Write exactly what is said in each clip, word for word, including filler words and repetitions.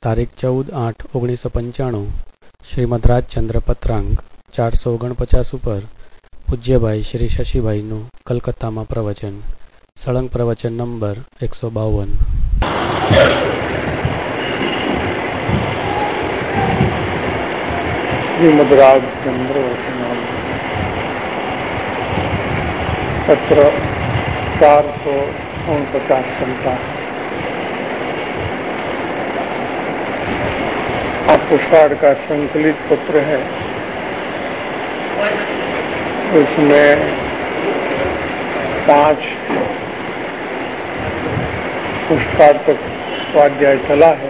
તારીખ ચૌદ આઠ ઓગણીસો પંચાણું શ્રીમદ રાજચંદ્ર પત્રાંક ચારસો ઓગણપચાસ ઉપર પૂજ્યભાઈ શ્રી શશીભાઈનું કલકત્તામાં પ્રવચન સળંગ પ્રવચન નંબર એકસો બાવન. श्रीमद राजचंद्र वचनामृत पत्र चार सौ उनपचास चलता है. पुष्पार्ड का संकलित पत्र है. उसमें पांच पुष्पार्ड तक स्वाध्याय चला है.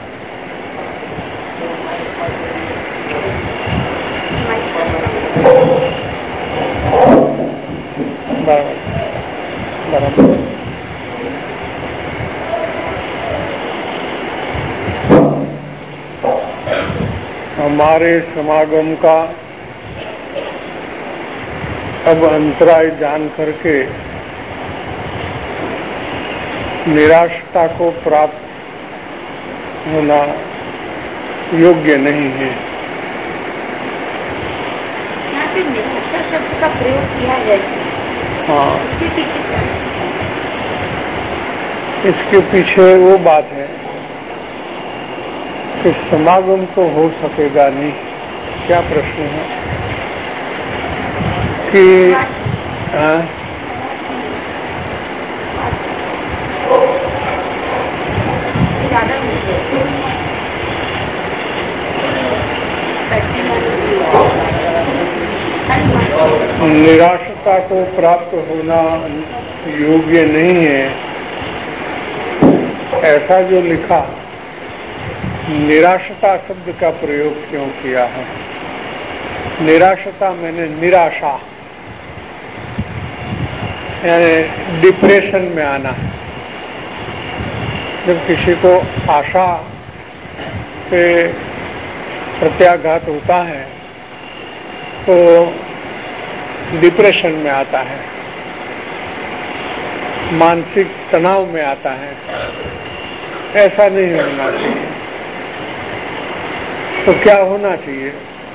बराबर हमारे समागम का अब अंतराय जान करके निराशता को प्राप्त होना योग्य नहीं है. यहाँ पे निराशा शब्द का प्रयोग किया है. हाँ, इसके पीछे क्या है? इसके पीछे वो बात है कि समागम तो हो सकेगा नहीं. क्या प्रश्न है कि आ, निराशता को प्राप्त होना योग्य नहीं है, ऐसा जो लिखा, निराशता शब्द का प्रयोग क्यों किया है? निराशता मैंने निराशा यानी डिप्रेशन में आना. जब किसी को आशा पे प्रत्याघात होता है तो डिप्रेशन में आता है, मानसिक तनाव में आता है. ऐसा नहीं होना चाहिए. तो क्या होना चाहिए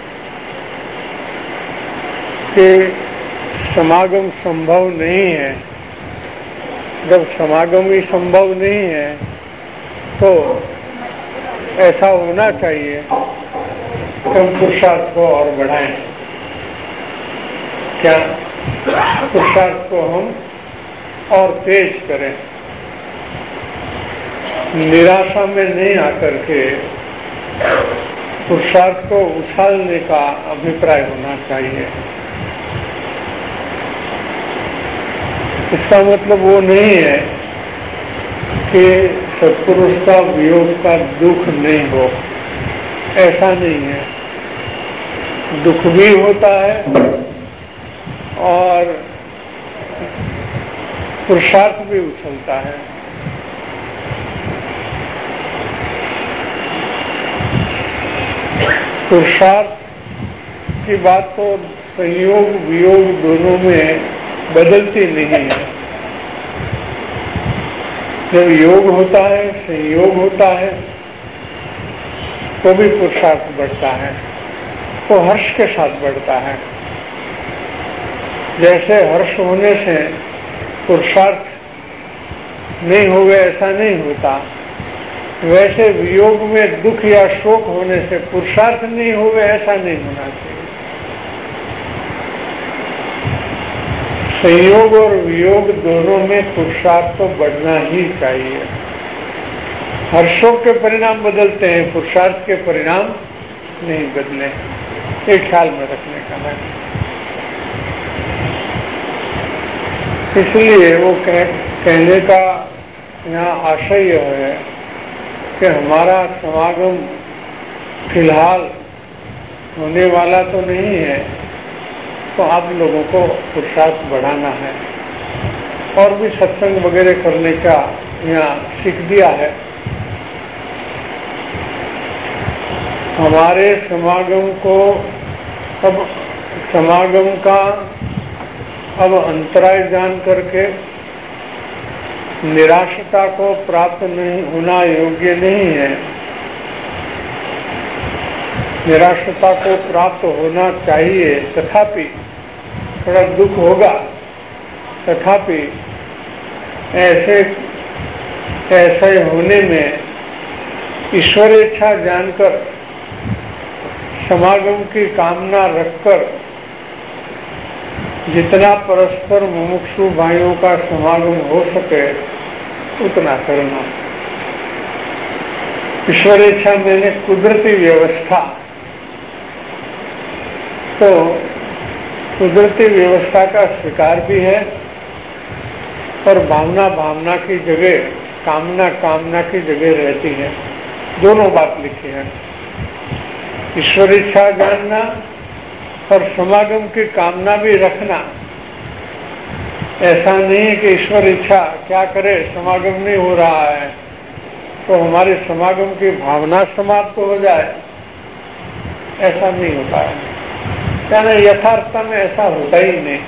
कि समागम संभव नहीं है. जब समागम ही संभव नहीं है तो ऐसा होना चाहिए कि हम पुरुषार्थ को और बढ़ाएं. क्या पुरुषार्थ को हम और तेज करें. निराशा में नहीं आकर के पुरुषार्थ को उछालने का अभिप्राय होना चाहिए. इसका मतलब वो नहीं है कि सत्पुरुष का वियोग का दुख नहीं हो. ऐसा नहीं है. दुख भी होता है और पुरुषार्थ भी उछलता है. पुरुषार्थ की बात तो संयोग वियोग दोनों में बदलती नहीं है. जब योग होता है, संयोग होता है, तो भी पुरुषार्थ बढ़ता है. वो हर्ष के साथ बढ़ता है. जैसे हर्ष होने से पुरुषार्थ नहीं होगा ऐसा नहीं होता, वैसे वियोग में दुख या शोक होने से पुरुषार्थ नहीं होगा ऐसा नहीं होना चाहिए. संयोग और वियोग दोनों में पुरुषार्थ तो बढ़ना ही चाहिए. हर्षों के परिणाम बदलते हैं, पुरुषार्थ के परिणाम नहीं बदले. ये ख्याल में रखने का है. इसलिए वो कह, कहने का यहाँ आशय यह है कि हमारा समागम फिलहाल होने वाला तो नहीं है, तो आप लोगों को पुरुषार्थ बढ़ाना है और भी सत्संग वगैरह करने का यहाँ सीख दिया है. हमारे समागम को अब समागम का अब अंतराय जान करके निराशता को प्राप्त नहीं होना योग्य नहीं है, निराशता को प्राप्त होना चाहिए, तथापि थोड़ा दुख होगा, तथापि ऐसे ऐसे होने में ईश्वर इच्छा जानकर समागम की कामना रखकर जितना परस्पर मुमुक्षु भाइयों का समागम हो सके उतना करना। ईश्वर इच्छा मैंने कुदरती व्यवस्था, तो कुदरती व्यवस्था का स्वीकार भी है और भावना भावना की जगह, कामना कामना की जगह रहती है। दोनों बात लिखी है, ईश्वर इच्छा जानना और समागम की कामना भी रखना। ऐसा नहीं है कि ईश्वर इच्छा क्या करे, समागम नहीं हो रहा है तो हमारे समागम की भावना समाप्त हो जाए, ऐसा नहीं होता है। यानी यथार्थ में ऐसा होता ही नहीं।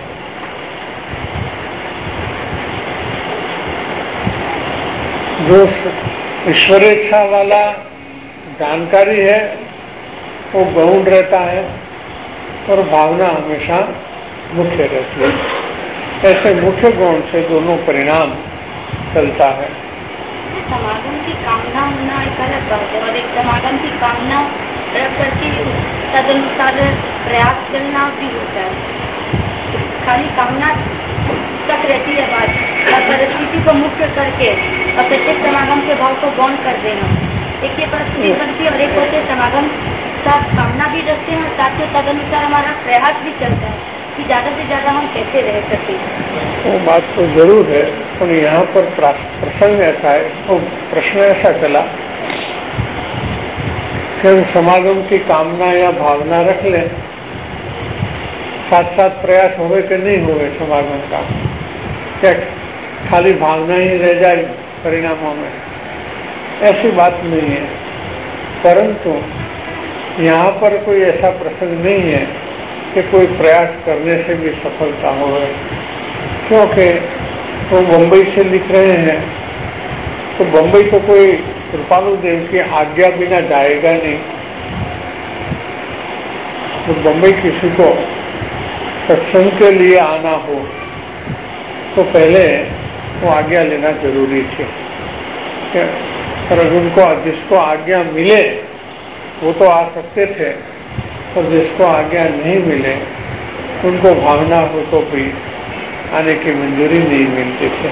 जो ईश्वर इच्छा वाला जानकारी है वो गौण रहता है और भावना हमेशा मुख्य रहती है। ऐसे मुख्य गुण से दोनों परिणाम चलता है। समागम की कामना होना एक अलग बात है और एक समागम की कामना रख करके तदनुसार प्रयास करना भी होता है। खाली कामना तक रहती है बात और परिस्थिति को मुख्य करके और प्रत्येक समागम के भाव को गौण कर देना, एक ये परिस्थिति बनती है। और एक होते समागम का कामना भी रखते हैं और साथ में तदनुसार हमारा प्रयास भी चलता है कि ज्यादा से ज्यादा हम कैसे रह सके। वो बात तो जरूर है, पर यहाँ पर प्रसंग ऐसा है, वो प्रश्न ऐसा चला कि हम समागम की कामना या भावना रख लें, साथ साथ प्रयास होवे कि नहीं होवे समागम का, क्या खाली भावना ही रह जाए परिणामों में? ऐसी बात नहीं है। परंतु यहाँ पर कोई ऐसा प्रसंग नहीं है कि कोई प्रयास करने से भी सफलता हो, क्योंकि वो मुंबई से लिख रहे हैं तो मुंबई तो कोई कृपालु देव की आज्ञा बिना जाएगा नहीं। तो मुंबई किसी को सत्संग के लिए आना हो तो पहले वो आज्ञा लेना जरूरी थी। पर उनको जिसको आज्ञा मिले वो तो आ सकते थे, और जिसको आज्ञा नहीं मिले उनको भावना हो तो भी आने की मंजूरी नहीं मिलती थी।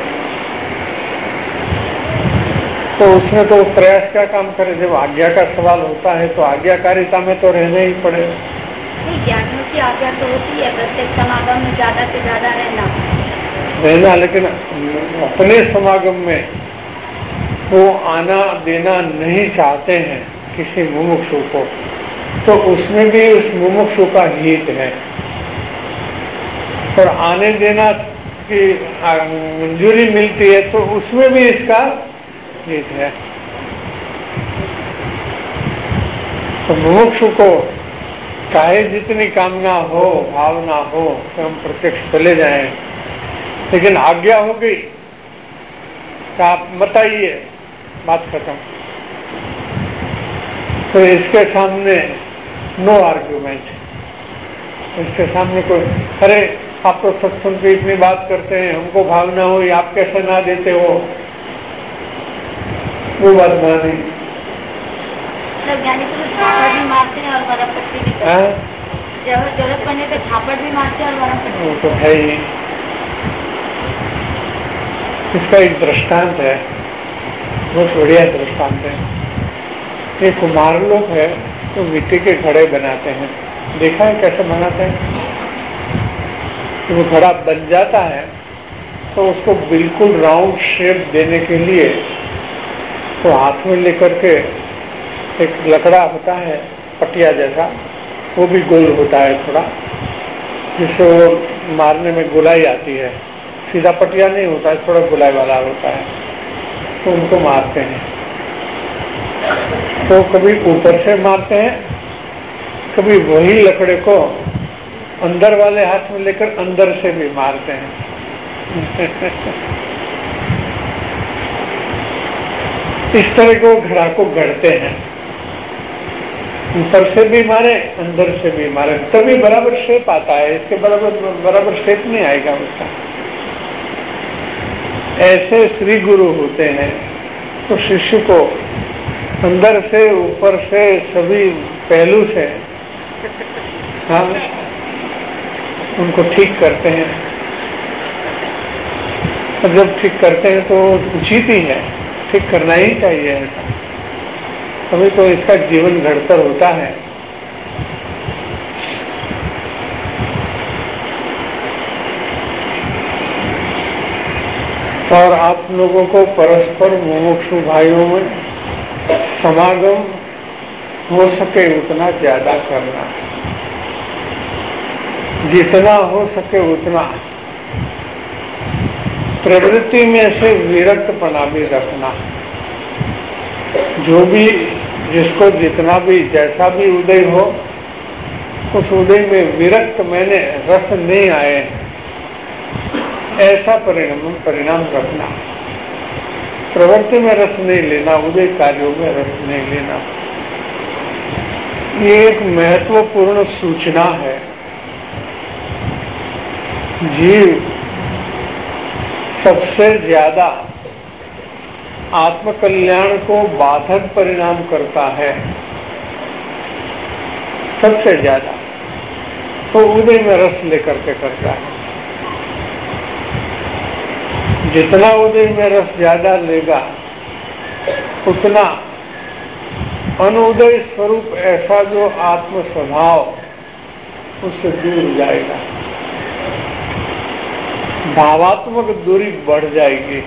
तो उसमें तो प्रयास क्या काम करे? जब आज्ञा का सवाल होता है तो आज्ञाकारिता में तो रहना ही पड़ेगा। ज्ञानियों की आज्ञा तो होती है प्रत्येक समागम में ज्यादा से ज्यादा रहना रहना लेकिन अपने समागम में वो आना देना नहीं चाहते हैं किसी मुमुक्षु को, तो उसमें भी उस मुमुक्षु का हित है। और आने देना की मंजूरी मिलती है तो उसमें भी इसका हित है। तो मुमुक्षु को चाहे जितनी कामना हो, भावना हो कि हम प्रत्यक्ष चले जाएं, लेकिन आज्ञा हो गई तो आप मत आइए, बात खत्म। तो इसके सामने नो आर्ग्यूमेंट, इसके सामने कोई अरे आप तो सत्संग की इतनी बात करते हैं, हमको भावना हुई, आप कैसे ना देते हो, वो बात मानी। ज्ञानी पुरुष झापड़ भी मारते हैं और वरम पट्टी भी करते हैं। जब जरूरत पड़ने पे झापड़ भी मारते हैं और वरम पट्टी। वो तो है ही। इसका एक दृष्टांत है, बहुत बढ़िया दृष्टांत है। ये कुम्हार लोग है तो मिट्टी के घड़े बनाते हैं, देखा है कैसे बनाते हैं? तो वो घड़ा बन जाता है तो उसको बिल्कुल राउंड शेप देने के लिए तो हाथ में लेकर के एक लकड़ा होता है पटिया जैसा, वो भी गोल होता है थोड़ा, जिससे वो मारने में गुलाई आती है। सीधा पटिया नहीं होता है, थोड़ा गुलाई वाला होता है, तो उनको मारते हैं। तो कभी ऊपर से मारते हैं, कभी वही लकड़े को अंदर वाले हाथ में लेकर अंदर से भी मारते हैं। इस तरह को घड़ा को गढ़ते हैं। ऊपर से भी मारे, अंदर से भी मारे, तभी बराबर शेप आता है। इसके बराबर बराबर शेप नहीं आएगा उसका। ऐसे श्री गुरु होते हैं तो शिष्य को अंदर से ऊपर से सभी पहलू से हाँ उनको ठीक करते हैं। और जब ठीक करते हैं तो उचित ही है, ठीक करना ही चाहिए ऐसा, तभी तो इसका जीवन घड़तर होता है। और आप लोगों को परस्पर मुमुक्षु भाइयों में समागम हो सके उतना ज्यादा करना, जितना हो सके उतना प्रवृत्ति में से विरक्तपना भी रखना। जो भी जिसको जितना भी जैसा भी उदय हो, उस उदय में विरक्त मैंने रस नहीं आए ऐसा परिणाम परिणाम रखना। प्रवृत्ति में रस नहीं लेना, उदय कार्यों में रस नहीं लेना। ये एक महत्वपूर्ण सूचना है। जीव सबसे ज्यादा आत्मकल्याण को बाधक परिणाम करता है, सबसे ज्यादा तो उदय में रस लेकर के करता है। जितना उदय में रस ज्यादा लेगा उतना अनुदय स्वरूप ऐसा जो आत्म स्वभाव उससे दूर जाएगा, भावात्मक दूरी बढ़ जाएगी।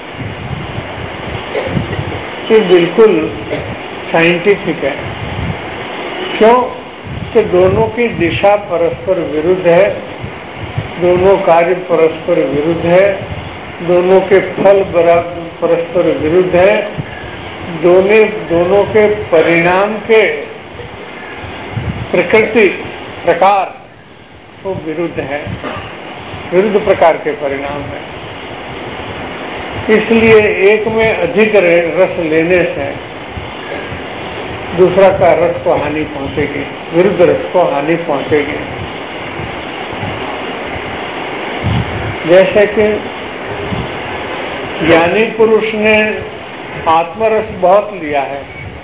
ये बिल्कुल साइंटिफिक है। क्यों कि दोनों की दिशा परस्पर विरुद्ध है, दोनों कार्य परस्पर विरुद्ध है, दोनों के फल परस्पर विरुद्ध है, दोनों दोनों के परिणाम के प्रकृति प्रकार वो विरुद्ध है, विरुद्ध प्रकार के परिणाम है। इसलिए एक में अधिक रस लेने से दूसरा का रस को हानि पहुंचेगी, विरुद्ध रस को हानि पहुंचेगी। जैसे कि ज्ञानी पुरुष ने आत्मरस बहुत लिया है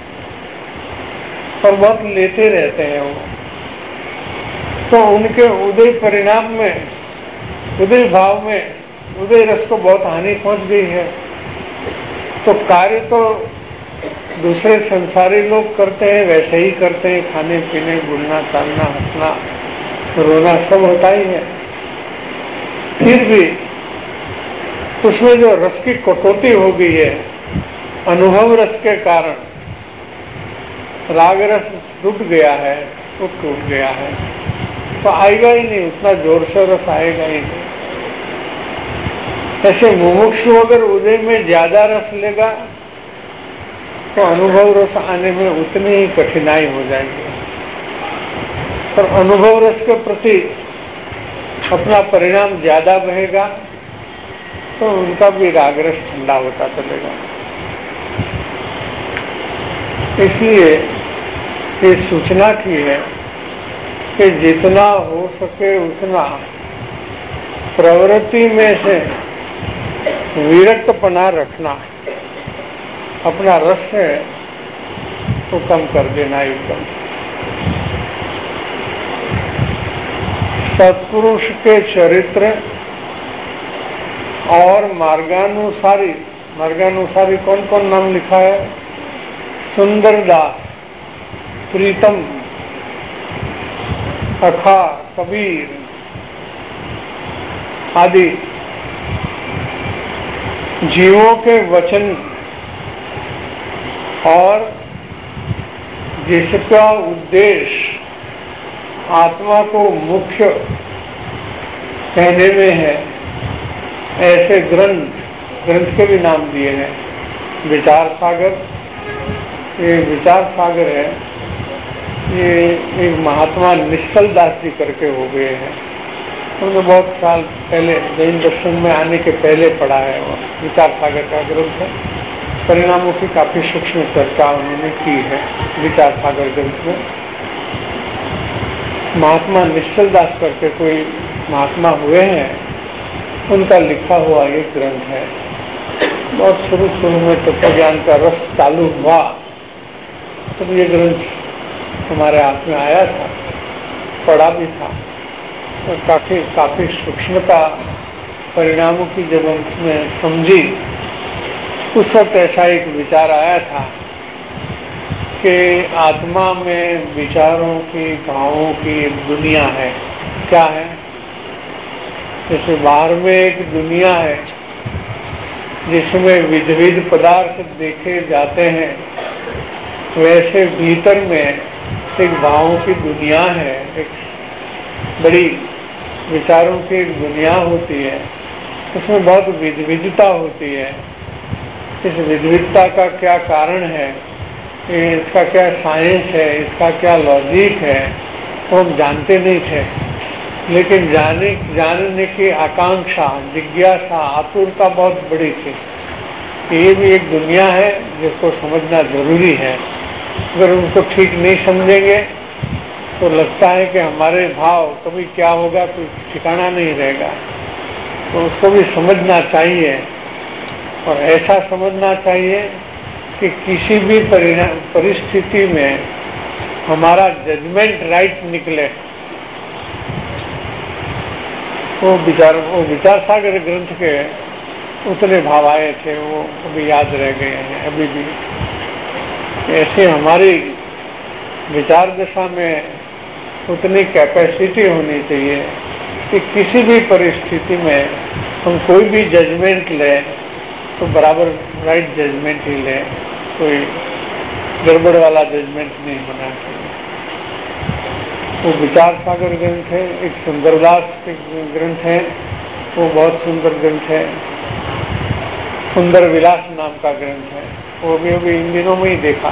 और बहुत लेते रहते हैं वो, तो उनके उदय परिणाम में, उदय भाव में उदय रस को बहुत हानि पहुंच गई है। तो कार्य तो दूसरे संसारी लोग करते हैं वैसे ही करते हैं, खाने पीने, बुलना, चालना, हंसना, रोना सब होता ही है। फिर भी उसमें जो रस की कटौती हो गई है अनुभव रस के कारण, राग रस टूट गया है, वो टूट गया है, तो आएगा ही नहीं, उतना जोर से रस आएगा ही नहीं। ऐसे मुमुक्षु अगर उदय में ज्यादा रस लेगा तो अनुभव रस आने में उतनी ही कठिनाई हो जाएगी। पर अनुभव रस के प्रति अपना परिणाम ज्यादा बहेगा तो उनका भी राग रस ठंडा होता चलेगा। इसलिए ये सूचना की है कि जितना हो सके उतना प्रवृत्ति में से विरक्तपना रखना, अपना रस है तो कम कर देना एकदम। सत्पुरुष के चरित्र और मार्गानुसारी, मार्गानुसारी कौन कौन नाम लिखा है? सुंदरदास, प्रीतम, अखा, कबीर आदि जीवों के वचन और जिसका उद्देश्य आत्मा को मुख्य कहने में है, ऐसे ग्रंथ, ग्रंथ के भी नाम दिए हैं। विचार सागर, ये विचार सागर है, ये एक महात्मा निश्चल दास जी करके हो गए हैं। उन्होंने बहुत साल पहले जैन दर्शन में आने के पहले पढ़ा है, वो विचार सागर का ग्रंथ है। परिणामों की काफी सूक्ष्म चर्चा उन्होंने की है विचार सागर ग्रंथ में। महात्मा निश्चल दास करके कोई महात्मा हुए हैं, उनका लिखा हुआ एक ग्रंथ है। बहुत शुरू शुरू में तत्व ज्ञान का रस चालू हुआ तब ये ग्रंथ हमारे हाथ में आया था, पढ़ा भी था, और काफी काफी सूक्ष्मता परिणामों की जब उसमें समझी, उस वक्त ऐसा एक विचार आया था कि आत्मा में विचारों की, भावों की एक दुनिया है। क्या है? जैसे बाहर में एक दुनिया है जिसमें विध विध पदार्थ देखे जाते हैं, वैसे भीतर में एक भावों की दुनिया है, एक बड़ी विचारों की एक दुनिया होती है। उसमें बहुत विविधता होती है। इस विविधता का क्या कारण है, इसका क्या साइंस है, इसका क्या लॉजिक है, वो हम जानते नहीं थे। लेकिन जाने जानने की आकांक्षा, जिज्ञासा, आतुरता बहुत बड़ी थी। ये भी एक दुनिया है जिसको समझना जरूरी है। अगर उनको ठीक नहीं समझेंगे तो लगता है कि हमारे भाव कभी क्या होगा कोई ठिकाना नहीं रहेगा। तो उसको भी समझना चाहिए, और ऐसा समझना चाहिए कि किसी भी परिस्थिति में हमारा जजमेंट राइट निकले। वो विचार वो विचार सागर ग्रंथ के उतने भाव आए थे, वो अभी याद रह गए हैं अभी भी। ऐसे हमारी विचार दशा में उतनी कैपेसिटी होनी चाहिए कि किसी भी परिस्थिति में हम कोई भी जजमेंट लें तो बराबर राइट जजमेंट ही लें, कोई गड़बड़ वाला जजमेंट नहीं होना चाहिए। वो विचार सागर ग्रंथ है, एक सुंदरदास के ग्रंथ है, वो बहुत सुंदर ग्रंथ है। सुंदर विलास नाम का ग्रंथ है, वो भी अभी इन दिनों में ही देखा।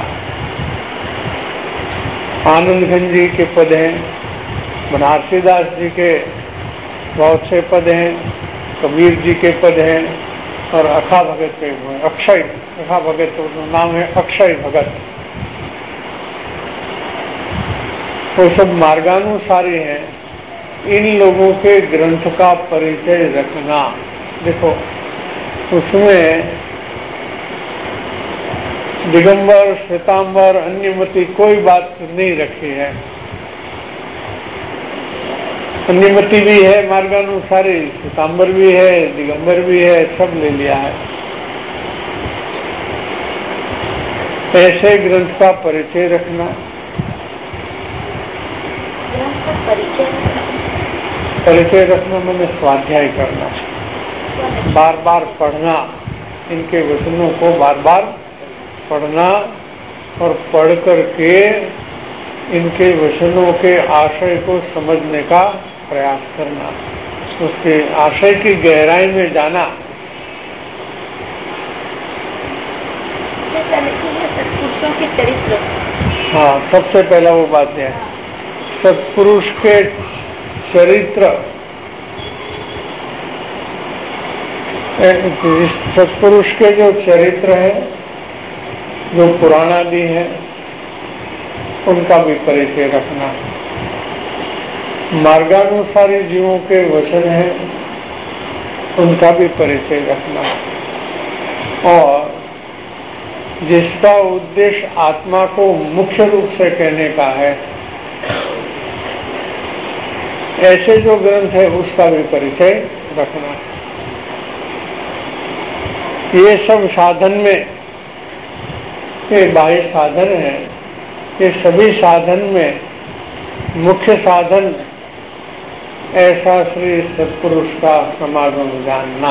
आनंद घन जी के पद हैं, बनारसी दास जी के बहुत से पद हैं, कबीर जी के पद हैं, और अखा भगत के हुए अक्षय अखा भगत तो नाम है अक्षय भगत। वो सब मार्गानुसारी हैं। इन लोगों के ग्रंथ का परिचय रखना। देखो उसमें दिगंबर, श्वेतांबर, अन्यमति कोई बात नहीं रखी है। अन्यमति भी है मार्गानुसारी, श्वेतांबर भी है, दिगंबर भी है, सब ले लिया है। ऐसे ग्रंथ का परिचय रखना। ग्रंथ का परिचय परिचय रखना मैंने स्वाध्याय करना, बार बार पढ़ना, इनके वचनों को बार बार पढ़ना, और पढ़ करके इनके वचनों के आशय को समझने का प्रयास करना, उसके आशय की गहराई में जाना। सत्पुरुषों के चरित्र। हाँ, सबसे पहला वो बात है, सत्पुरुष के चरित्र। सत्पुरुष के जो चरित्र है, जो पुराणादि है, उनका भी परिचय रखना। मार्गानुसारी जीवों के वचन हैं, उनका भी परिचय रखना। और जिसका उद्देश्य आत्मा को मुख्य रूप से कहने का है, ऐसे जो ग्रंथ है उसका भी परिचय रखना। ये सब साधन में, ये बाह्य साधन है, ये सभी साधन में मुख्य साधन ऐसा श्री सत्पुरुष का समागम जानना।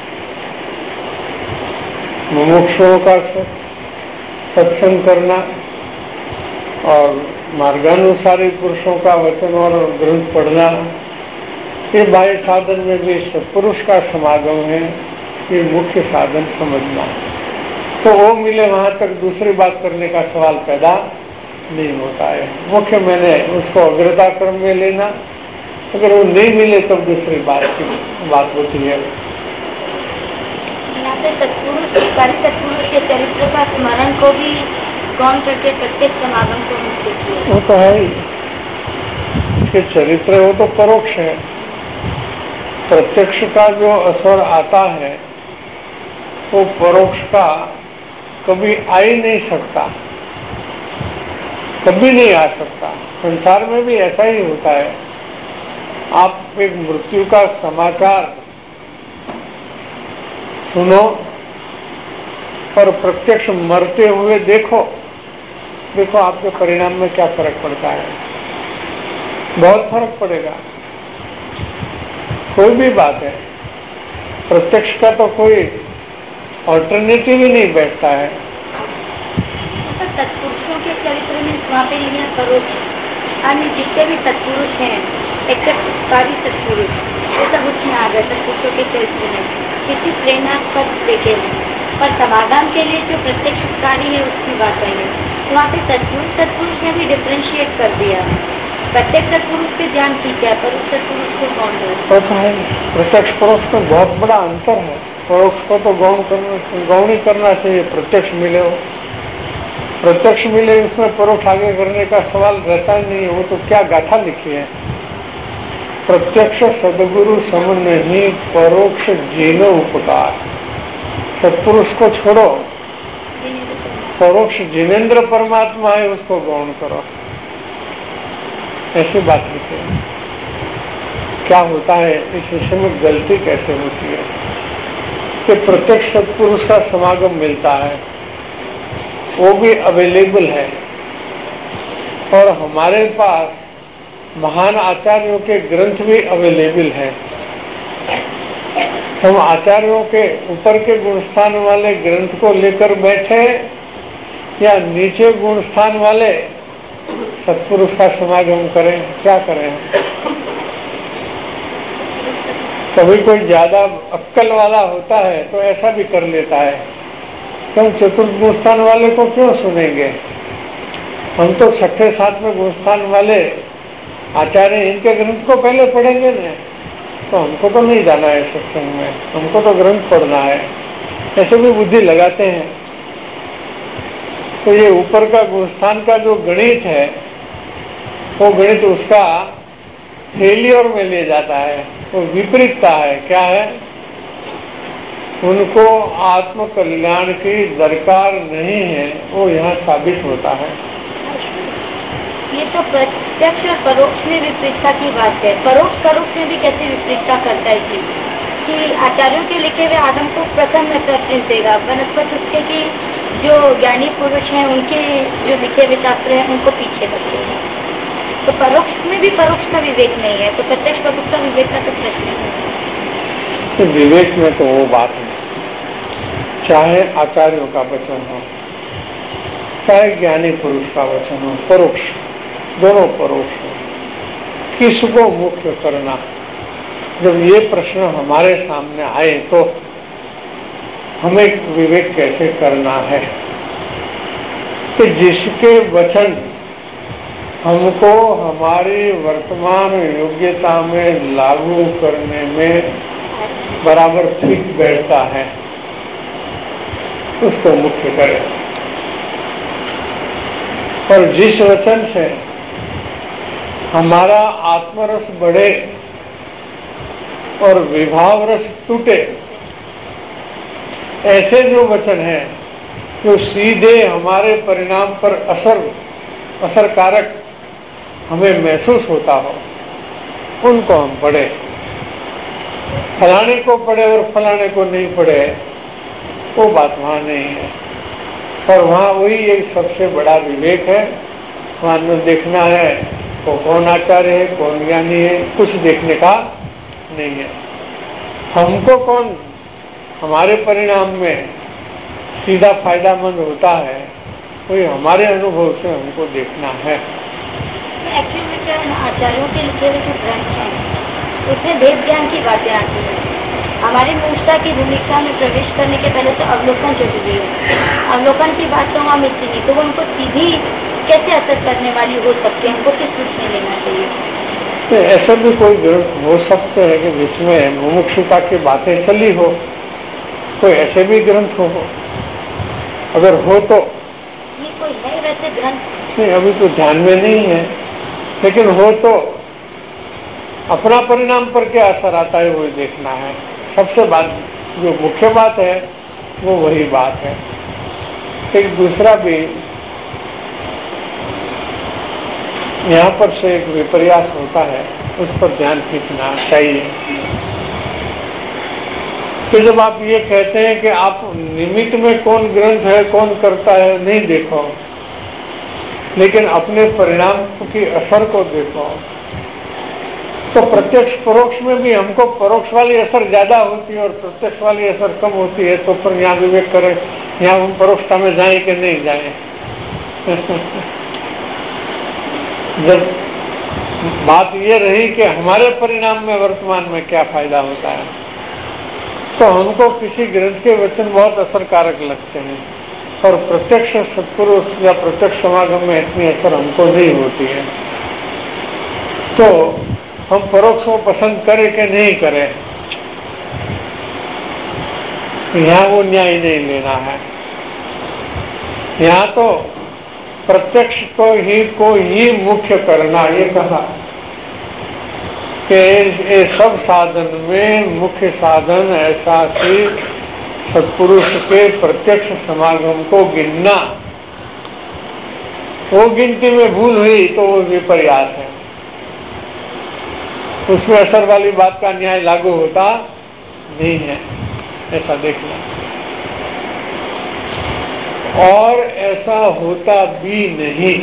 मुमुक्षुओं का सत्संग करना और मार्गानुसारी पुरुषों का वचन और ग्रंथ पढ़ना, ये बाह्य साधन में भी सत्पुरुष का समागम है, ये मुख्य साधन समझना। तो वो मिले वहां तक दूसरी बात करने का सवाल पैदा नहीं होता है। मुख्य मैंने उसको अग्रता क्रम में लेना, अगर वो नहीं मिले तब दूसरी बात की बात होती है। यहाँ पे तत्पुरुष कार्य तत्पुरुष के चरित्र का स्मरण को भी गौण करके प्रत्येक समागम को मुख्य किया। वो तो है ही, इसके चरित्र वो तो परोक्ष है। प्रत्यक्ष का जो असर आता है वो परोक्ष का कभी आ ही नहीं सकता, कभी नहीं आ सकता। संसार में भी ऐसा ही होता है। आप एक मृत्यु का समाचार सुनो और प्रत्यक्ष मरते हुए देखो, देखो आपके परिणाम में क्या फर्क पड़ता है। बहुत फर्क पड़ेगा। कोई भी बात है, प्रत्यक्ष का तो कोई ऑल्टरनेटिव ही नहीं बैठता है। तो तत्पुरुषों के चरित्र में वहाँ पे लिया परोक्ष, अन्य जितने भी तत्पुरुष हैं एक्सेप्ट कार्य तत्पुरुष, वो सब उसमें आ गए तत्पुरुषों के चरित्र में, किसी प्रेरणास्पद देखे पर समाधान के लिए जो प्रत्यक्ष कार्य है उसकी बात आई है। तो वहाँ पे तत्पुरुष तत्पुरुष ने भी डिफ्रेंशिएट कर दिया। प्रत्यक्ष तत्पुरुष पे ध्यान खींचा पर उस तत्पुरुष को गौण है। प्रत्यक्ष परोक्ष में बहुत बड़ा अंतर है। परोक्ष को तो गौण करना, गौण ही करना चाहिए। प्रत्यक्ष मिले हो, प्रत्यक्ष मिले, उसमें परोक्ष आगे करने का सवाल रहता ही नहीं है। वो तो क्या गाथा लिखी है, प्रत्यक्ष सदगुरु सम नहीं परोक्ष जीनो उपकार। सत्पुरुष को छोड़ो, परोक्ष जिनेन्द्र परमात्मा है उसको गौण करो, ऐसी बात लिखी है। क्या होता है इस विषय में गलती कैसे होती है कि प्रत्यक्ष सत्पुरुष का समागम मिलता है, वो भी अवेलेबल है, और हमारे पास महान आचार्यों के ग्रंथ भी अवेलेबल है। हम आचार्यों के ऊपर के गुणस्थान वाले ग्रंथ को लेकर बैठे या नीचे गुणस्थान वाले सत्पुरुष का समागम करें, क्या करें। कभी कोई ज्यादा अक्कल वाला होता है तो ऐसा भी कर लेता है, हम चतुर्थ गुणस्थान वाले को क्यों सुनेंगे। हम तो छठे सातवें गुणस्थान वाले आचार्य इनके ग्रंथ को पहले पढ़ेंगे ना, तो हमको तो नहीं जाना है सत्संग में, हमको तो ग्रंथ पढ़ना है। ऐसे भी बुद्धि लगाते हैं। तो ये ऊपर का गुणस्थान का जो गणित है वो गणित उसका फेलियर में ले जाता है, वो विपरीतता है। क्या है, उनको आत्म कल्याण की दरकार नहीं है, वो यहाँ साबित होता है। ये तो प्रत्यक्ष और परोक्ष में विपरीतता की बात है। परोक्ष परोक्ष में भी कैसे विपरीतता करता है कि, कि आचार्यों के लिखे हुए आगम को प्रथम प्रेफरेंस देगा, बनस्पत उसके की जो ज्ञानी पुरुष हैं उनके जो लिखे हुए शास्त्र हैं उनको पीछे रखेगा। तो परोक्ष में भी परोक्ष का विवेक नहीं है, तो प्रत्यक्ष परोक्ष का विवेक का तो प्रश्न नहीं है। तो विवेक में तो वो बात है, चाहे आचार्यों का वचन हो चाहे ज्ञानी पुरुष का वचन हो, परोक्ष, दोनों परोक्ष हो। किसको मुख्य करना, जब ये प्रश्न हमारे सामने आए तो हमें विवेक कैसे करना है कि जिसके वचन हमको हमारी वर्तमान योग्यता में लागू करने में बराबर ठीक बैठता है, उसको मुख्य करें। और जिस वचन से हमारा आत्मरस बढ़े और विभाव रस टूटे, ऐसे जो वचन हैं जो सीधे हमारे परिणाम पर असर असरकारक हमें महसूस होता हो, उनको हम पढ़े। फलाने को पढ़े और फलाने को नहीं पढ़े, वो बात वहां नहीं है। और वहां वही एक सबसे बड़ा विवेक है। वहां न देखना है वो कौन आचार्य है, कौन ज्ञानी है, कुछ देखने का नहीं है। हमको कौन हमारे परिणाम में सीधा फायदामंद होता है, वही हमारे अनुभव से हमको देखना है। एक्चुअली आचार्यों के लिखे हुए जो ग्रंथ हैं उसमें भेद ज्ञान की बातें आती हैं। हमारी मूर्छता की भूमिका में प्रवेश करने के पहले तो अवलोकन जरूरी है। अवलोकन की बात तो वहाँ मिलती नहीं, तो वो उनको सीधी कैसे असर करने वाली हो सकती है, हमको किस रूप में लेना चाहिए। तो ऐसे भी कोई ग्रंथ हो सकते हैं कि जिसमें मुमुक्षुता की बातें चली हो, कोई ऐसे भी ग्रंथ हो, अगर हो तो नहीं, कोई है वैसे ग्रंथ? नहीं, अभी तो ध्यान में नहीं है, लेकिन हो तो अपना परिणाम पर क्या असर आता है वो देखना है। सबसे बात जो मुख्य बात है वो वही बात है। एक दूसरा भी यहाँ पर से एक विपर्यास होता है, उस पर ध्यान खींचना चाहिए कि जब आप ये कहते हैं कि आप निमित्त में कौन ग्रंथ है कौन करता है नहीं देखो, लेकिन अपने परिणाम की असर को देखो, तो प्रत्यक्ष परोक्ष में भी हमको परोक्ष वाली असर ज्यादा होती है और प्रत्यक्ष वाली असर कम होती है। तो फिर यहाँ विवेक करें, यहाँ हम परोक्षता में जाएं कि नहीं जाएं। जब बात ये रही कि हमारे परिणाम में वर्तमान में क्या फायदा होता है, तो हमको किसी ग्रंथ के वचन बहुत असरकारक लगते हैं और प्रत्यक्ष सत्पुरुष या प्रत्यक्ष समागम में इतनी असर हमको नहीं होती है। तो हम परोक्ष को पसंद करें कि नहीं करें, यहाँ वो न्याय नहीं लेना है। यहाँ तो प्रत्यक्ष को ही को ही मुख्य करना, ये कहा कि ये सब साधन में मुख्य साधन ऐसा कि सत्पुरुष के प्रत्यक्ष समागम को गिनना। वो गिनती में भूल हुई तो वो विपर्यास है, उसमें असर वाली बात का न्याय लागू होता नहीं है, ऐसा देखना। और ऐसा होता भी नहीं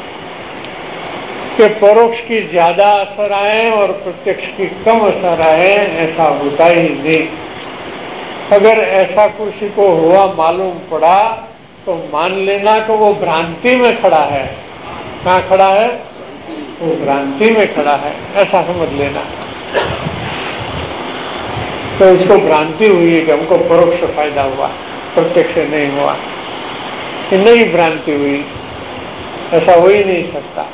कि परोक्ष की ज्यादा असर आए और प्रत्यक्ष की कम असर आए, ऐसा होता ही नहीं। अगर ऐसा किसी को हुआ मालूम पड़ा तो मान लेना कि वो भ्रांति में खड़ा है। कहाँ खड़ा है? वो भ्रांति में खड़ा है, ऐसा समझ लेना। तो उसको भ्रांति हुई है कि हमको परोक्ष फायदा हुआ, प्रत्यक्ष नहीं हुआ, कि नहीं भ्रांति हुई, ऐसा हो ही नहीं सकता।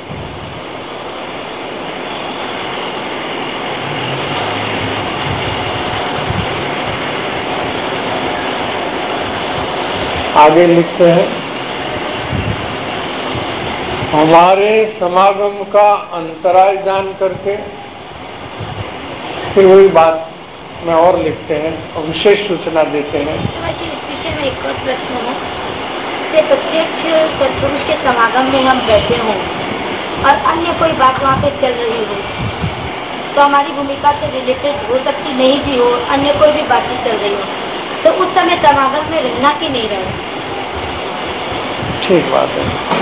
आगे लिखते हैं, हमारे समागम का अंतराय जान करके, फिर वही बात में और लिखते हैं और विशेष सूचना देते हैं। इस विषय में एक और प्रश्न है कि प्रत्यक्ष सत्पुरुष के समागम में हम बैठे हों और अन्य कोई बात वहाँ पे चल रही हो, तो हमारी भूमिका से रिलेटेड हो सकती नहीं भी हो, अन्य कोई भी बातें चल रही हो, तो उस समय समागम में रहना कि नहीं रहना? ठीक बात है।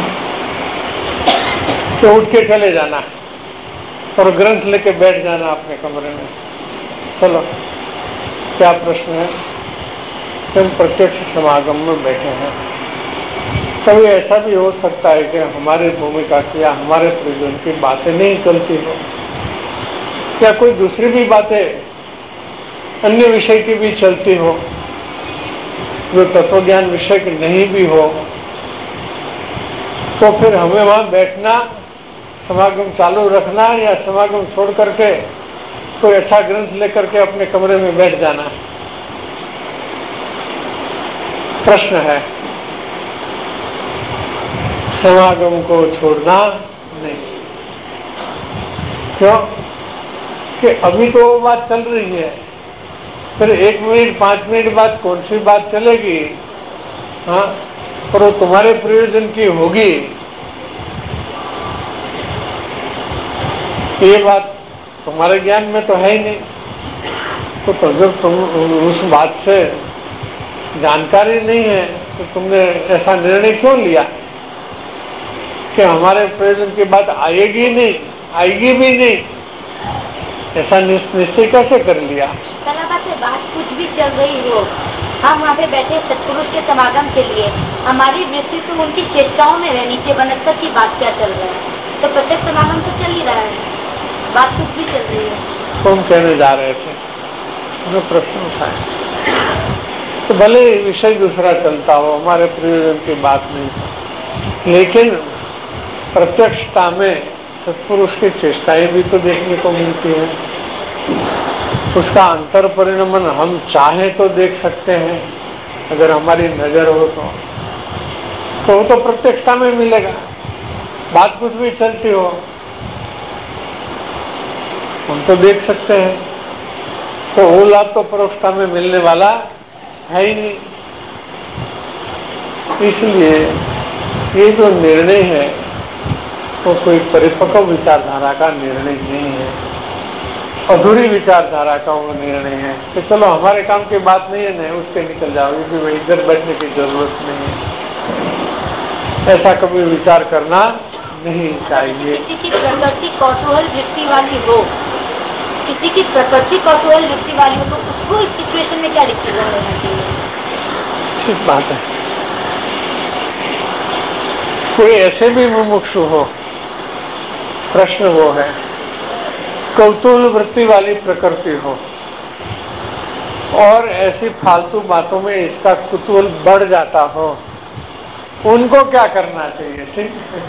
तो उठ के चले जाना और ग्रंथ लेके बैठ जाना अपने कमरे में। चलो, क्या प्रश्न है? हम प्रत्यक्ष समागम में बैठे हैं, कभी ऐसा भी हो सकता है कि हमारी भूमिका की या हमारे प्रयोजन की बातें नहीं चलती हो, या कोई दूसरी भी बातें अन्य विषय की भी चलती हो, जो तत्वज्ञान विषय की नहीं भी हो, तो फिर हमें वहां बैठना, समागम चालू रखना या समागम छोड़ करके कोई अच्छा ग्रंथ लेकर के अपने कमरे में बैठ जाना? प्रश्न है। समागम को छोड़ना नहीं। क्यों? कि अभी तो वो बात चल रही है, फिर एक मिनट पांच मिनट बाद कौन सी बात चलेगी, हाँ, और वो तुम्हारे प्रयोजन की होगी, ये बात तुम्हारे ज्ञान में तो है ही नहीं। तो, तो जब तुम उस बात से जानकारी नहीं है तो तुमने ऐसा निर्णय क्यों लिया कि हमारे प्रयोजन की बात आएगी नहीं, आएगी भी नहीं, ऐसा निश्चय कैसे कर लिया? बात कुछ भी चल रही हो, हम वहाँ पे बैठे सत्पुरुष के समागम के लिए, हमारी वृत्ति तो उनकी चेष्टाओं में है, नीचे बनस्तर की बात क्या चल रहा है, तो प्रत्यक्ष समागम तो चल ही रहा है, बात कुछ भी चल रही है। तुम कहने जा रहे थे, जो प्रश्न उठाए, तो भले विषय दूसरा चलता हो, हमारे प्रयोजन की बात नहीं, लेकिन प्रत्यक्षता में सत्पुरुष की चेष्टाएं भी तो देखने को मिलती है। उसका अंतर परिणमन हम चाहें तो देख सकते हैं, अगर हमारी नजर हो तो तो वो तो प्रत्यक्षता में मिलेगा, बात कुछ भी चलती हो हम तो देख सकते हैं। तो वो लाभ तो परोक्षता में मिलने वाला है ही नहीं। इसलिए ये जो निर्णय है वो कोई परिपक्व विचारधारा का निर्णय नहीं है, अधूरी विचारधारा का वो निर्णय है कि तो चलो हमारे काम की बात नहीं है, नहीं उठ के निकल जाओ, क्योंकि वही इधर बैठने की जरूरत नहीं है। ऐसा कभी विचार करना नहीं चाहिए। किसी की प्रकृति कौतूहल वृत्ति वाली हो, किसी की प्रकृति कौतूहल वृत्ति वाली हो तो उसको इस सिचुएशन में क्या डिसीजन लेना चाहिए? ठीक बात है। कोई ऐसे भी मुमुक्षु हो, प्रश्न वो है कौतूहल वृत्ति वाली प्रकृति हो और ऐसी फालतू बातों में इसका कुतूहल बढ़ जाता हो, उनको क्या करना चाहिए? ठीक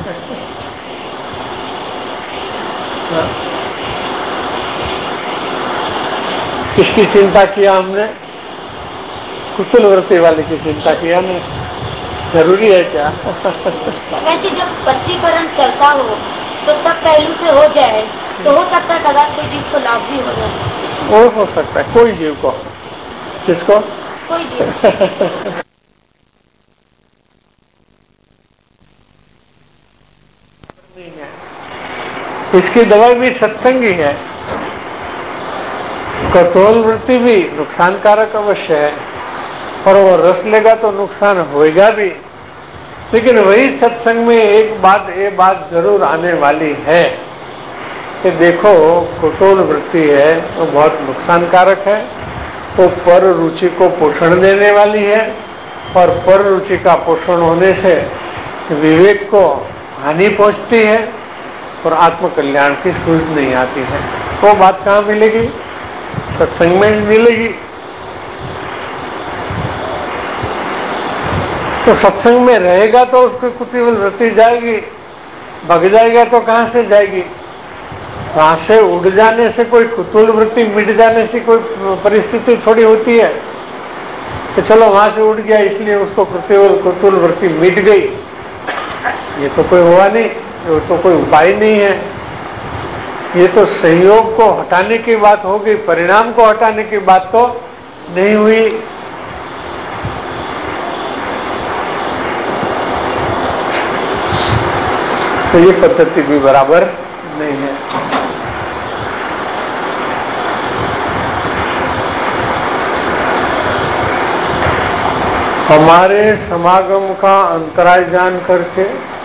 किसकी चिंता किया हमने? कुतूहल वृत्ति वाले की चिंता किया नहीं। जरूरी है क्या? वैसे जब स्पष्टीकरण चलता हो तो सब पहलू से हो जाए तो हो सकता है कदा कोई जीव को लाभ भी हो जाए। वो हो सकता है, कोई जीव को। किसको? कोई जीव। इसकी दवाई भी सत्संगी है। कौतूहल वृत्ति भी नुकसानकारक अवश्य है, और वो रस लेगा तो नुकसान होएगा भी, लेकिन वही सत्संग में एक बात ये बात जरूर आने वाली है कि देखो कौतूहल वृत्ति है वो बहुत नुकसानकारक है, वो पर रुचि को पोषण देने वाली है, और पर रुचि का पोषण होने से विवेक को हानि पहुंचती है और आत्मकल्याण की सूझ नहीं आती है। वो बात कहाँ मिलेगी? सत्संग में मिलेगी। तो सत्संग में रहेगा तो उसकी कुतूहल वृत्ति जाएगी, भग जाएगा तो कहां से जाएगी? वहां से उड़ जाने से कोई कुतूहल वृत्ति मिट जाने से कोई परिस्थिति थोड़ी होती है कि चलो वहां से उड़ गया इसलिए उसको कुतूहल कुतूहल वृत्ति मिट गई। ये तो कोई हुआ नहीं, ये तो कोई उपाय नहीं है। ये तो संयोग को हटाने की बात हो गई, परिणाम को हटाने की बात तो नहीं हुई। तो ये पद्धति भी बराबर नहीं है। हमारे समागम का अंतराय जान करके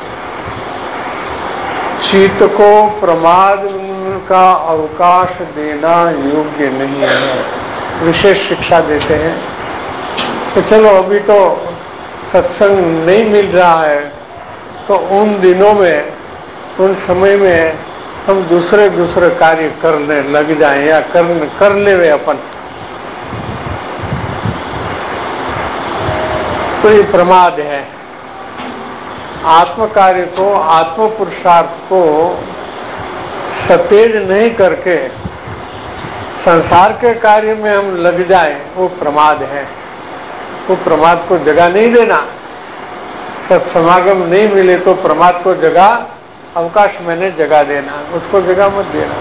चित्त को प्रमाद का अवकाश देना योग्य नहीं है। विशेष शिक्षा देते हैं तो चलो अभी तो सत्संग नहीं मिल रहा है, तो उन दिनों में उन समय में हम दूसरे दूसरे कार्य करने लग जाएं या कर कर ले वे अपन, तो ये प्रमाद है। आत्म कार्य को, आत्म पुरुषार्थ को सतेज नहीं करके संसार के कार्य में हम लग जाएं, वो प्रमाद है। वो प्रमाद को जगह नहीं देना। सत्समागम नहीं मिले तो प्रमाद को जगह, अवकाश मैंने जगह देना, उसको जगह मत देना।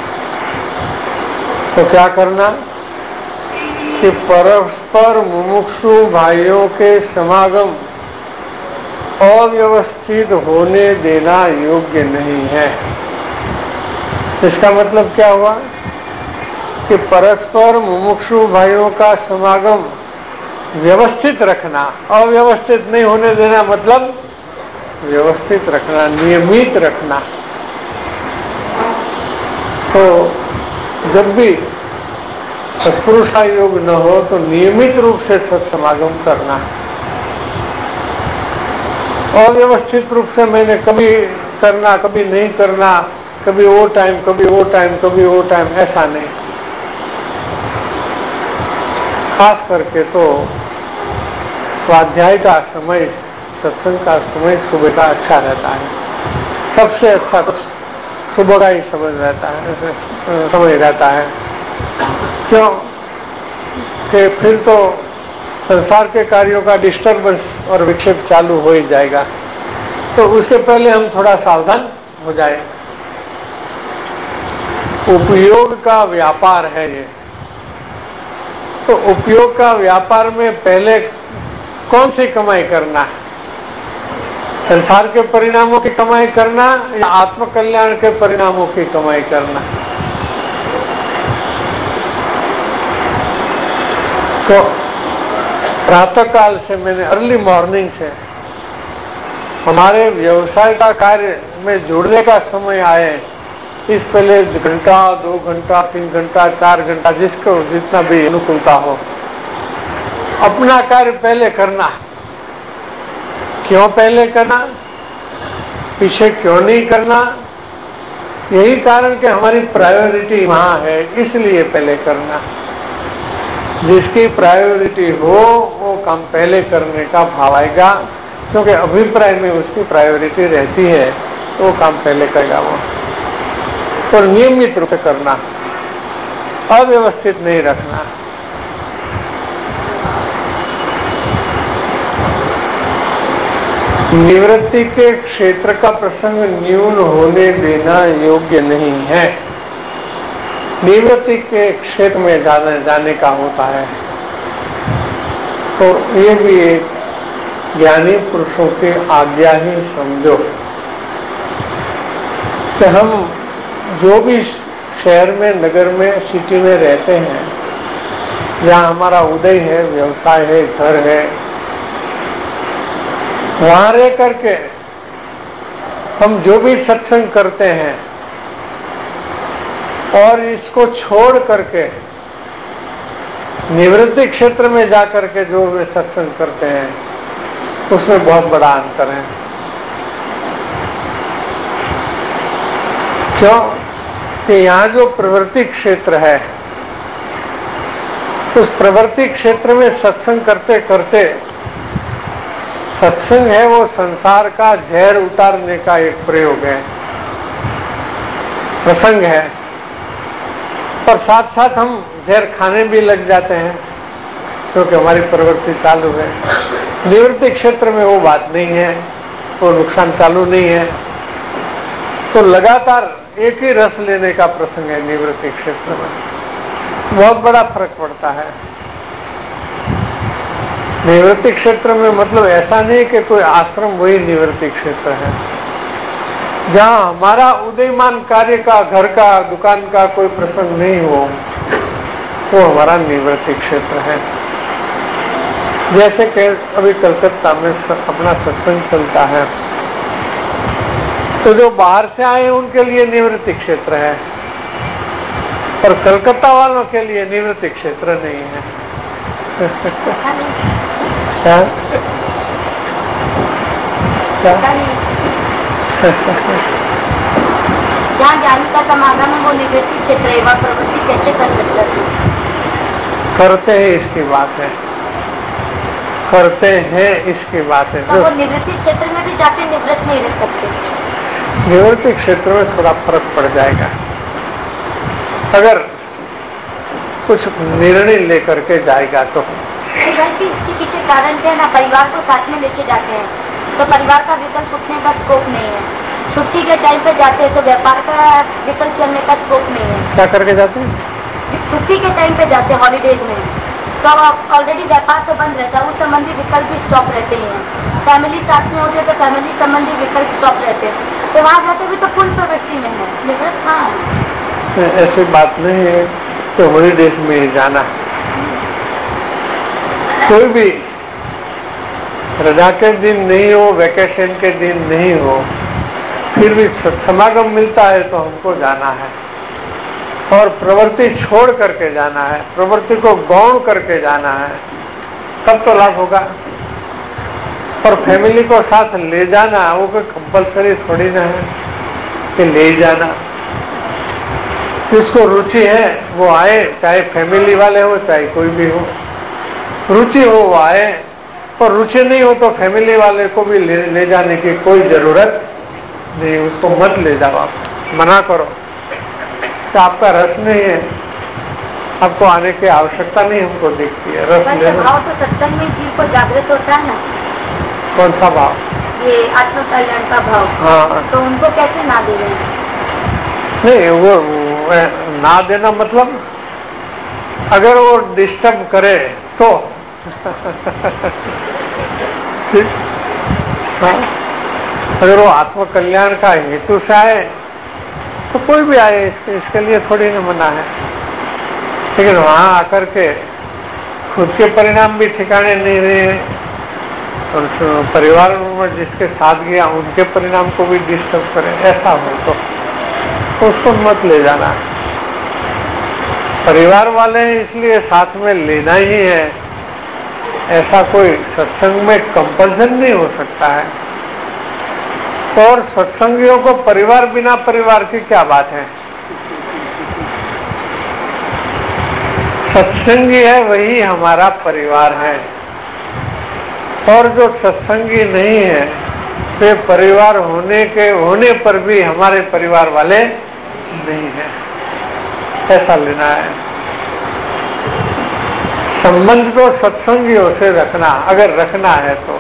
तो क्या करना कि परस्पर मुमुक्षु भाइयों के समागम अव्यवस्थित होने देना योग्य नहीं है। इसका मतलब क्या हुआ कि परस्पर मुमुक्षु भाइयों का समागम व्यवस्थित रखना, अव्यवस्थित नहीं होने देना, मतलब व्यवस्थित रखना, नियमित रखना। तो जब भी सत्पुरुषा योग न हो तो नियमित रूप से सत्समागम करना। अव्यवस्थित रूप से मैंने कभी करना, कभी नहीं करना, कभी वो टाइम, कभी वो टाइम, कभी वो टाइम, ऐसा नहीं। खास करके तो स्वाध्याय का समय, सत्संग का समय सुबह का अच्छा रहता है। सबसे अच्छा तो सुबह का ही समय रहता है, समय रहता है। क्यों कि फिर तो संसार के कार्यों का डिस्टर्बेंस और विक्षेप चालू हो ही जाएगा। तो उससे पहले हम थोड़ा सावधान हो जाए। उपयोग का व्यापार है ये। तो उपयोग का व्यापार में पहले कौन सी कमाई करना है? संसार के परिणामों की कमाई करना या आत्मकल्याण के परिणामों की कमाई करना? तो प्रातः काल से मैंने अर्ली मॉर्निंग से हमारे व्यवसाय का कार्य में जुड़ने का समय आए, इस पहले घंटा, दो घंटा, तीन घंटा, चार घंटा, जिसको जितना भी अनुकूलता हो, अपना कार्य पहले करना। क्यों पहले करना, पीछे क्यों नहीं करना? यही कारण कि हमारी प्रायोरिटी वहां है, इसलिए पहले करना। जिसकी प्रायोरिटी हो वो काम पहले करने का भाव आएगा, क्योंकि अभिप्राय में उसकी प्रायोरिटी रहती है, तो वो काम पहले करेगा वो। और नियमित रूप से करना, अव्यवस्थित नहीं रखना। निवृत्ति के क्षेत्र का प्रसंग न्यून होने देना योग्य नहीं है। निवृत्ति के क्षेत्र में जाने जाने का होता है। तो ये भी एक ज्ञानी पुरुषों की आज्ञा ही समझो कि हम जो भी शहर में, नगर में, सिटी में रहते हैं, जहाँ हमारा उदय है, व्यवसाय है, घर है, वहां रह करके हम जो भी सत्संग करते हैं और इसको छोड़ करके निवृत्ति क्षेत्र में जाकर के जो वे सत्संग करते हैं, उसमें बहुत बड़ा अंतर है। क्यों कि यहाँ जो प्रवृत्ति क्षेत्र है, उस प्रवृत्ति क्षेत्र में सत्संग करते करते, सत्संग है वो संसार का जहर उतारने का एक प्रयोग है, प्रसंग है। पर साथ साथ हम जहर खाने भी लग जाते हैं, क्योंकि हमारी प्रवृत्ति चालू है। निवृत्ति क्षेत्र में वो बात नहीं है, वो नुकसान चालू नहीं है। तो लगातार एक ही रस लेने का प्रसंग है निवृत्ति क्षेत्र में, बहुत बड़ा फर्क पड़ता है। निवृत्ति क्षेत्र में मतलब ऐसा नहीं कि कोई आश्रम वही निवृत्ति क्षेत्र है। जहाँ हमारा उदयमान कार्य का, घर का, दुकान का कोई प्रसंग नहीं हो, वो हमारा निवृत्ति क्षेत्र है। जैसे कि अभी कलकत्ता में अपना सत्संग चलता है, तो जो बाहर से आए उनके लिए निवृत्ति क्षेत्र है, पर कलकत्ता वालों के लिए निवृत्ति क्षेत्र नहीं है। क्या जहाँ ज्ञान का समागम है वो निवृत्ति क्षेत्र है, वह प्रवृत्ति कैसे कर सकते हैं? करते हैं इसकी बात है, करते हैं इसकी बात है। तो वो निवृत्ति क्षेत्र में भी जाके निवृत्त नहीं रह सकते। निवृत्ति क्षेत्र में थोड़ा फर्क पड़ जाएगा अगर कुछ निर्णय लेकर के जाएगा तो। इसके पीछे कारण क्या है ना, परिवार को साथ में लेके जाते हैं तो परिवार का विकल्प उठने का स्कोप नहीं है। छुट्टी के टाइम पे जाते हैं तो व्यापार का विकल्प चलने का स्कोप नहीं है। क्या करके जाते हैं? छुट्टी के टाइम पे जाते हैं हॉलीडेज में, तो ऑलरेडी व्यापार तो बंद रहता है, उस संबंधी विकल्प भी स्टॉप रहते हैं। फैमिली साथ में होते तो फैमिली संबंधी विकल्प स्टॉप रहते हैं, तो वहाँ जाते भी तो फुल प्रवृत्ति में है। निवृत्त हाँ, ऐसी बात नहीं है तो हॉलीडेज में ही जाना। कोई भी रजा के दिन नहीं हो, वैकेशन के दिन नहीं हो, फिर भी समागम मिलता है तो हमको जाना है और प्रवृत्ति छोड़ करके जाना है, प्रवृत्ति को गौण करके जाना है, तब तो लाभ होगा। और फैमिली को साथ ले जाना वो कोई कंपलसरी थोड़ी ना है कि ले जाना। जिसको रुचि है वो आए, चाहे फैमिली वाले हो चाहे कोई भी हो, रुचि हो वो आए, और रुचि नहीं हो तो फैमिली वाले को भी ले, ले जाने की कोई जरूरत नहीं। उसको मत ले जाओ, आप मना करो कि आपका रस नहीं है, आपको आने की आवश्यकता नहीं हमको दिखती है। रस लेना भाव तो सत्संग में जीव को जागृत होता है ना। कौन सा भाव? ये आत्म कल्याण का भाव। हाँ, तो उनको कैसे ना दे रहे हैं? नहीं, वो, वो ना देना मतलब अगर वो डिस्टर्ब करे तो हाँ? अगर वो आत्म कल्याण का हेतु से आए तो कोई भी आए, इसके, इसके लिए थोड़ी न मना है। लेकिन वहां आकर के खुद के परिणाम भी ठिकाने नहीं रहे और परिवार में जिसके साथ गया उनके परिणाम को भी डिस्टर्ब करे, ऐसा हो तो उसको मत ले जाना। परिवार वाले इसलिए साथ में लेना ही है, ऐसा कोई सत्संग में कंपल्सन नहीं हो सकता है। और सत्संगियों को परिवार बिना परिवार की क्या बात है? सत्संगी है वही हमारा परिवार है, और जो सत्संगी नहीं है वे परिवार होने के होने पर भी हमारे परिवार वाले नहीं है, ऐसा लेना है। संबंध तो सत्संगियों से रखना, अगर रखना है तो।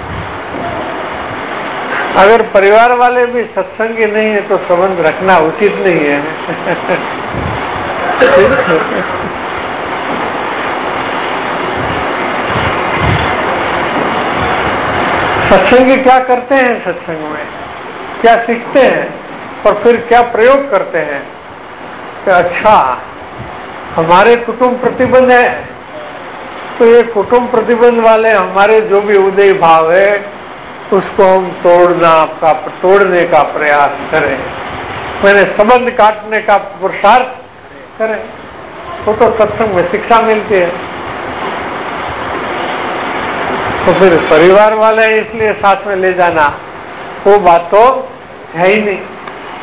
अगर परिवार वाले भी सत्संगी नहीं है तो संबंध रखना उचित नहीं है। सत्संगी क्या करते हैं, सत्संग में क्या सीखते हैं और फिर क्या प्रयोग करते हैं कि अच्छा हमारे कुटुंब प्रतिबंध है तो ये कुटुंब प्रतिबंध वाले हमारे जो भी उदय भाव है उसको हम तोड़ना का तोड़ने का प्रयास करें, मैंने संबंध काटने का पुरुषार्थ करें, वो तो सत्संग में शिक्षा मिलती है। तो फिर परिवार वाले इसलिए साथ में ले जाना, वो बात तो है ही नहीं।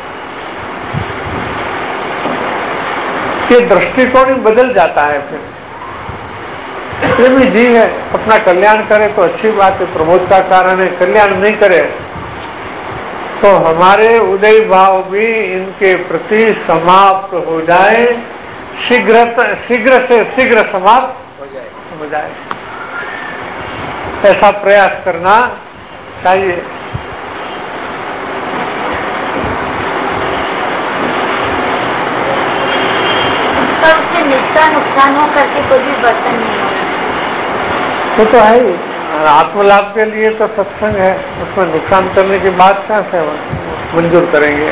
ये दृष्टिकोण ही बदल जाता है। फिर ये भी जीव है, अपना कल्याण करे तो अच्छी बात है, प्रमोद का कारण है। कल्याण नहीं करे तो हमारे उदय भाव भी इनके प्रति समाप्त हो जाए, शीघ्र शीघ्र से शीघ्र समाप्त हो जाए हो जाए ऐसा प्रयास करना चाहिए। उससे निष्ठा नुकसान हो करके कोई भी बर्तन नहीं होगा। वो तो है ही, आत्मलाभ के लिए तो सत्संग है, उसमें नुकसान करने की बात कहां से मंजूर करेंगे।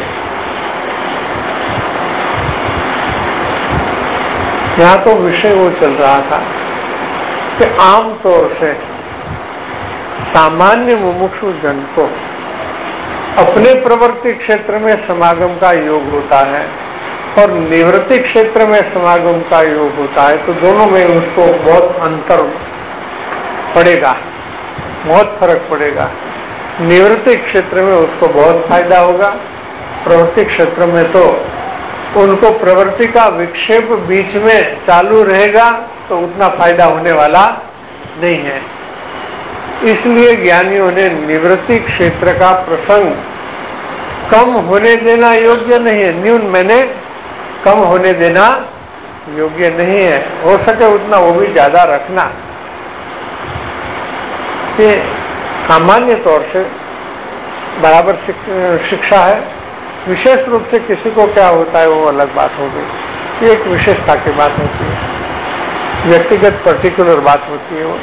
यहाँ तो विषय वो चल रहा था कि आमतौर से सामान्य मुमुक्षु जन को अपने प्रवृत्ति क्षेत्र में समागम का योग होता है और निवृत्ति क्षेत्र में समागम का योग होता है, तो दोनों में उसको बहुत अंतर पड़ेगा, बहुत फर्क पड़ेगा। निवृत्ति क्षेत्र में उसको बहुत फायदा होगा, प्रवृत्ति क्षेत्र में तो उनको प्रवृत्ति का विक्षेप बीच में चालू रहेगा तो उतना फायदा होने वाला नहीं है। इसलिए ज्ञानियों ने निवृत्ति क्षेत्र का प्रसंग कम होने देना योग्य नहीं है, न्यून मैंने कम होने देना योग्य नहीं है, हो सके उतना वो भी ज्यादा रखना। ये सामान्य तौर से बराबर शिक्षा है, विशेष रूप से किसी को क्या होता है वो अलग बात हो गई, ये एक विशेषता की बात होती है, व्यक्तिगत पर्टिकुलर बात होती है। वो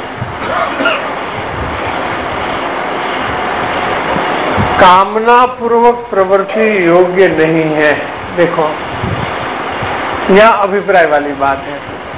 कामना पूर्वक प्रवृत्ति योग्य नहीं है। देखो यह अभिप्राय वाली बात है,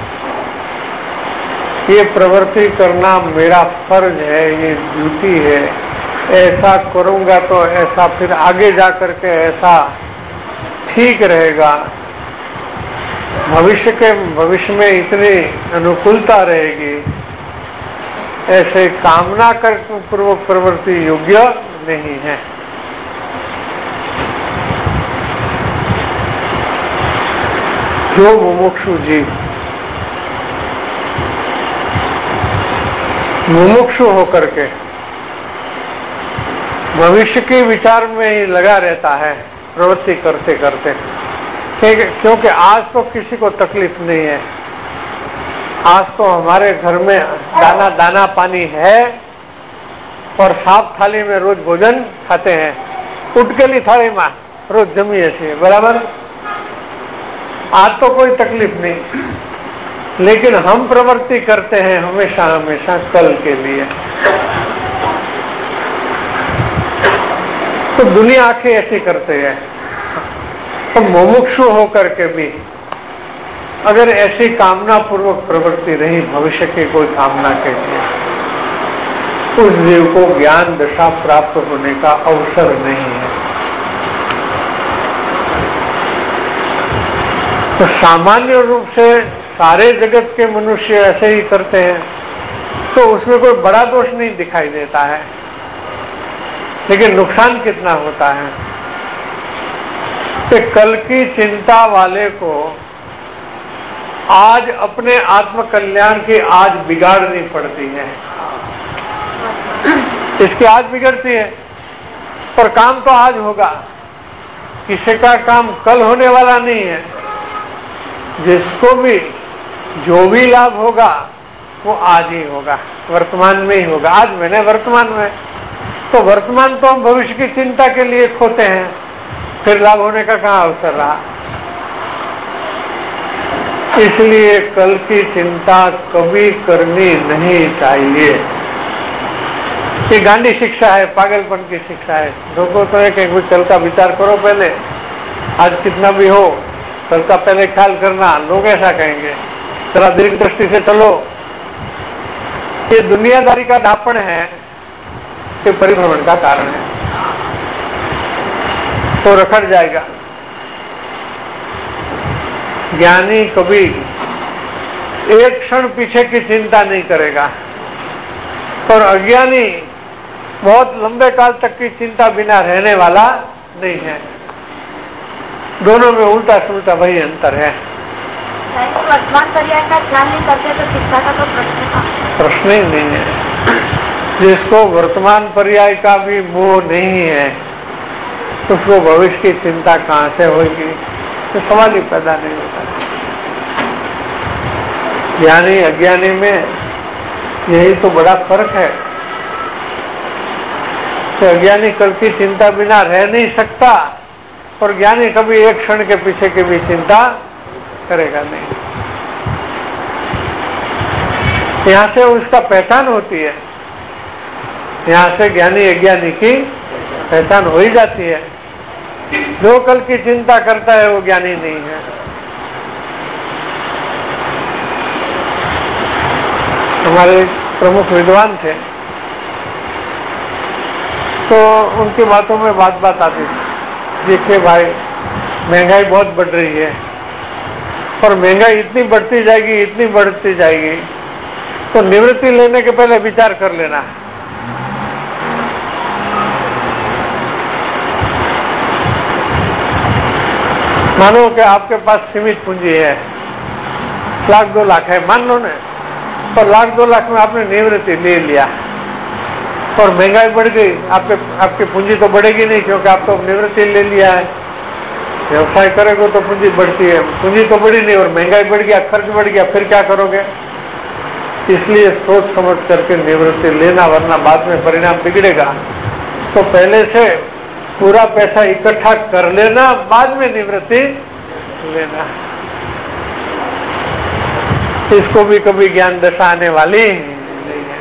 ये प्रवृत्ति करना मेरा फर्ज है, ये ड्यूटी है, ऐसा करूंगा तो ऐसा फिर आगे जा करके ऐसा ठीक रहेगा, भविष्य के भविष्य में इतनी अनुकूलता रहेगी, ऐसे कामना कर पूर्वक प्रवृत्ति योग्य नहीं है। जो मुमुक्षु जीव मुमुक्षु होकर के भविष्य के विचार में ही लगा रहता है प्रवृत्ति करते करते, क्योंकि आज तो किसी को तकलीफ नहीं है, आज तो हमारे घर में दाना दाना पानी है और साफ थाली में रोज भोजन खाते हैं, उटकेली थाली में रोज जमीए छे, बराबर। आज तो कोई तकलीफ नहीं, लेकिन हम प्रवृत्ति करते हैं हमेशा हमेशा कल के लिए। तो दुनिया आंखें ऐसी करते हैं। तो मुमुक्षु होकर के भी अगर ऐसी कामना पूर्वक प्रवृत्ति रही भविष्य की कोई कामना के लिए, उस जीव को ज्ञान दशा प्राप्त होने का अवसर नहीं है। तो सामान्य रूप से सारे जगत के मनुष्य ऐसे ही करते हैं, तो उसमें कोई बड़ा दोष नहीं दिखाई देता है, लेकिन नुकसान कितना होता है कि कल की चिंता वाले को आज अपने आत्म कल्याण की आज बिगाड़नी पड़ती है। इसकी आज बिगड़ती है, पर काम तो आज होगा। किसी का काम कल होने वाला नहीं है। जिसको भी जो भी लाभ होगा वो आज ही होगा, वर्तमान में ही होगा। आज मैंने वर्तमान में, तो वर्तमान तो हम भविष्य की चिंता के लिए खोते हैं, फिर लाभ होने का कहाँ अवसर रहा। इसलिए कल की चिंता कभी करनी नहीं चाहिए। ये गांधी शिक्षा है, पागलपन की शिक्षा है। लोगों तो है कि कल का विचार करो पहले, आज कितना भी हो कल का पहले ख्याल करना। लोग ऐसा कहेंगे, जरा दीर्घ दृष्टि से चलो। ये दुनियादारी का ढापण है, ये परिभ्रमण का कारण है, तो रखड़ जाएगा। ज्ञानी कभी एक क्षण पीछे की चिंता नहीं करेगा, और अज्ञानी बहुत लंबे काल तक की चिंता बिना रहने वाला नहीं है। दोनों में उल्टा सुलटा वही अंतर है। वर्तमान पर्याय का ध्यान नहीं करते तो चिंता का तो प्रश्न था प्रश्न ही नहीं है। जिसको वर्तमान पर्याय का भी मोह नहीं है, उसको भविष्य की चिंता कहां से होगी, तो सवाल ही पैदा नहीं होता। ज्ञानी अज्ञानी में यही तो बड़ा फर्क है कि अज्ञानी कल की चिंता बिना रह नहीं सकता, और ज्ञानी कभी एक क्षण के पीछे की भी चिंता करेगा नहीं। यहां से उसका पहचान होती है, यहां से ज्ञानी अज्ञानी की पहचान हो ही जाती है। जो कल की चिंता करता है वो ज्ञानी नहीं है। हमारे प्रमुख विद्वान थे, तो उनकी बातों में बात बात आती थी, देखिए भाई महंगाई बहुत बढ़ रही है, और महंगाई इतनी बढ़ती जाएगी इतनी बढ़ती जाएगी, तो निवृत्ति लेने के पहले विचार कर लेना। मानो कि आपके पास सीमित पूंजी है, लाख दो लाख है मान लो ना, और लाख दो लाख में आपने निवृत्ति ले लिया और महंगाई बढ़ गई, आपके आपकी पूंजी तो बढ़ेगी नहीं, क्योंकि आप तो निवृत्ति ले लिया है। व्यवसाय करेंगे तो पूंजी बढ़ती है, पूंजी तो बढ़ी नहीं और महंगाई बढ़ गया, खर्च बढ़ गया, फिर क्या करोगे। इसलिए सोच समझ करके निवृत्ति लेना, वरना बाद में परिणाम बिगड़ेगा। तो पहले से पूरा पैसा इकट्ठा कर लेना, बाद में निवृत्ति लेना। इसको भी कभी ज्ञान दशा आने वाली नहीं है।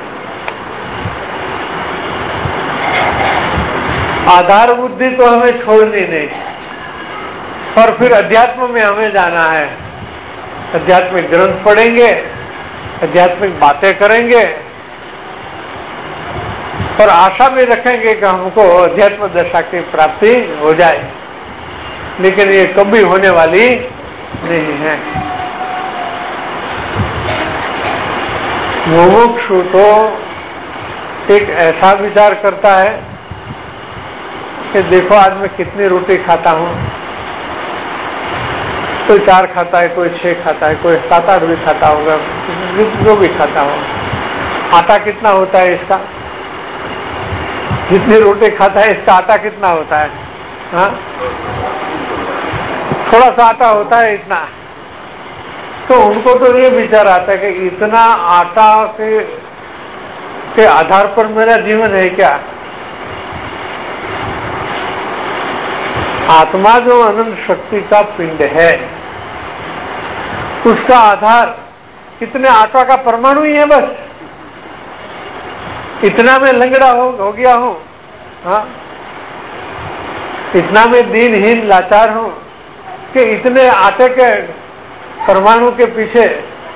आधार बुद्धि तो हमें छोड़नी नहीं, और फिर अध्यात्म में हमें जाना है। आध्यात्मिक ग्रंथ पढ़ेंगे, आध्यात्मिक बातें करेंगे, और आशा भी रखेंगे कि हमको अध्यात्म दशा की प्राप्ति हो जाए, लेकिन ये कभी होने वाली नहीं है। मुमुक्षु तो एक ऐसा विचार करता है कि देखो आज मैं कितनी रोटी खाता हूं, कोई चार खाता है, कोई छह खाता है, कोई सात आठ भी खाता होगा, जो भी खाता हो। आटा कितना होता है इसका, जितनी रोटी खाता है इसका आटा कितना होता है, हाँ थोड़ा सा आटा होता है इतना, तो उनको तो ये विचार आता है कि इतना आटा के, के आधार पर मेरा जीवन है क्या? आत्मा जो अनंत शक्ति का पिंड है, उसका आधार इतने आटा का परमाणु ही है बस। इतना में लंगड़ा हो, हो गया हूं, हाँ, इतना में दीनहीन लाचार हूं कि इतने आटे के परमाणु के पीछे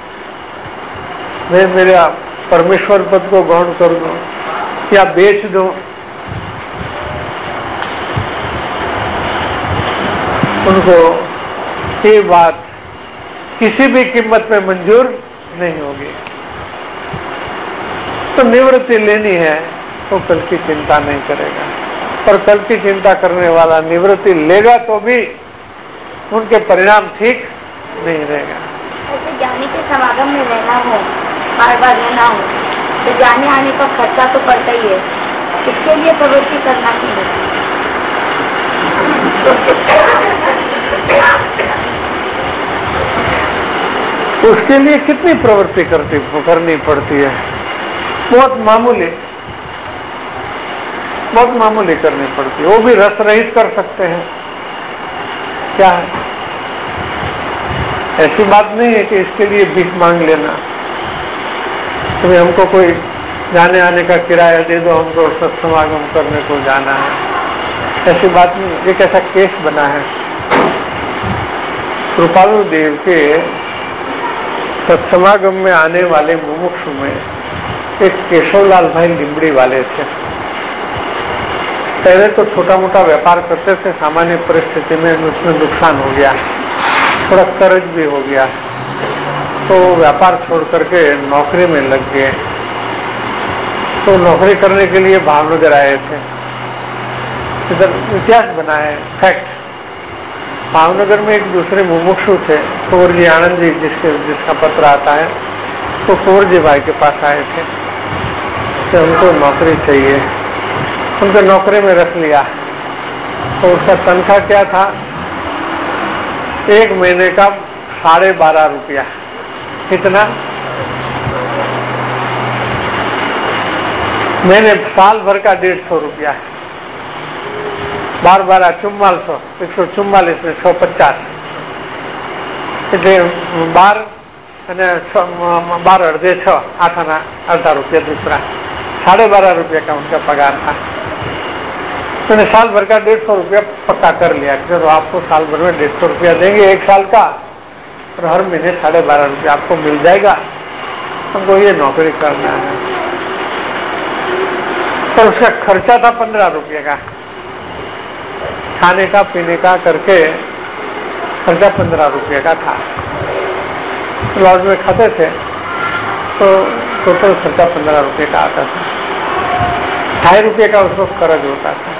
मैं मेरा परमेश्वर पद को गौण कर दूं या बेच दूं। उनको ये बात किसी भी कीमत में मंजूर नहीं होगी। तो निवृत्ति लेनी है तो कल की चिंता नहीं करेगा, और कल की चिंता करने वाला निवृत्ति लेगा तो भी उनके परिणाम ठीक नहीं रहेगा। ऐसे ज्ञानी के समागम में रहना हो, बार बार रहना हो, तो जाने आने का खर्चा तो पड़ता ही है, इसके लिए प्रवृत्ति करना ही है। उसके लिए कितनी प्रवृत्ति करती करनी पड़ती है? बहुत मामूली, बहुत मामूली करनी पड़ती है। वो भी रस रहित कर सकते हैं। क्या है? ऐसी बात नहीं है कि इसके लिए भीख मांग लेना, तो हमको कोई जाने आने का किराया दे दो, हमको सत्समागम करने को जाना है, ऐसी बात नहीं। एक ऐसा केस बना है, कृपालु देव के सत्समागम में आने वाले मुमुक्षु में एक केशवलाल भाई लिंबड़ी वाले थे। पहले तो छोटा मोटा व्यापार करते थे, सामान्य परिस्थिति में उसमें नुकसान हो गया, थोड़ा कर्ज भी हो गया, तो व्यापार छोड़ करके नौकरी में लग गए। तो नौकरी करने के लिए भावनगर आए थे। इधर इतिहास बना है, फैक्ट। भावनगर में एक दूसरे मुमुक्षु थे, कुंवर जी आनंद जी, जिसके जिसका पत्र आता है, तो कुंवर जी भाई के पास आए थे कि हमको नौकरी चाहिए। उनको नौकरी में रख लिया। तो उसका तनख्वाह क्या था? एक महीने का साढ़े बारह रुपया। कितना? मैंने साल भर का डेढ़ सौ रुपया, बार बारह चुम्बालीस सौ, एक सौ चुम्बालीस में सौ पचास, बार बार अर्धे छ आठ आना अर्धा रुपया दूसरा, साढ़े बारह रुपया का उनका पगार था। मैंने साल भर का डेढ़ सौ रुपया पक्का कर लिया कि तो आपको साल भर में डेढ़ सौ रुपया देंगे एक साल का, और हर महीने साढ़े बारह रुपया आपको मिल जाएगा, हमको ये नौकरी करना है। तो उसका खर्चा था पंद्रह रुपये का, खाने का पीने का करके खर्चा पंद्रह रुपये का था। लॉज में खाते थे तो टोटल खर्चा पंद्रह रुपये का आता था। ढाई रुपये का उसको खर्च होता था।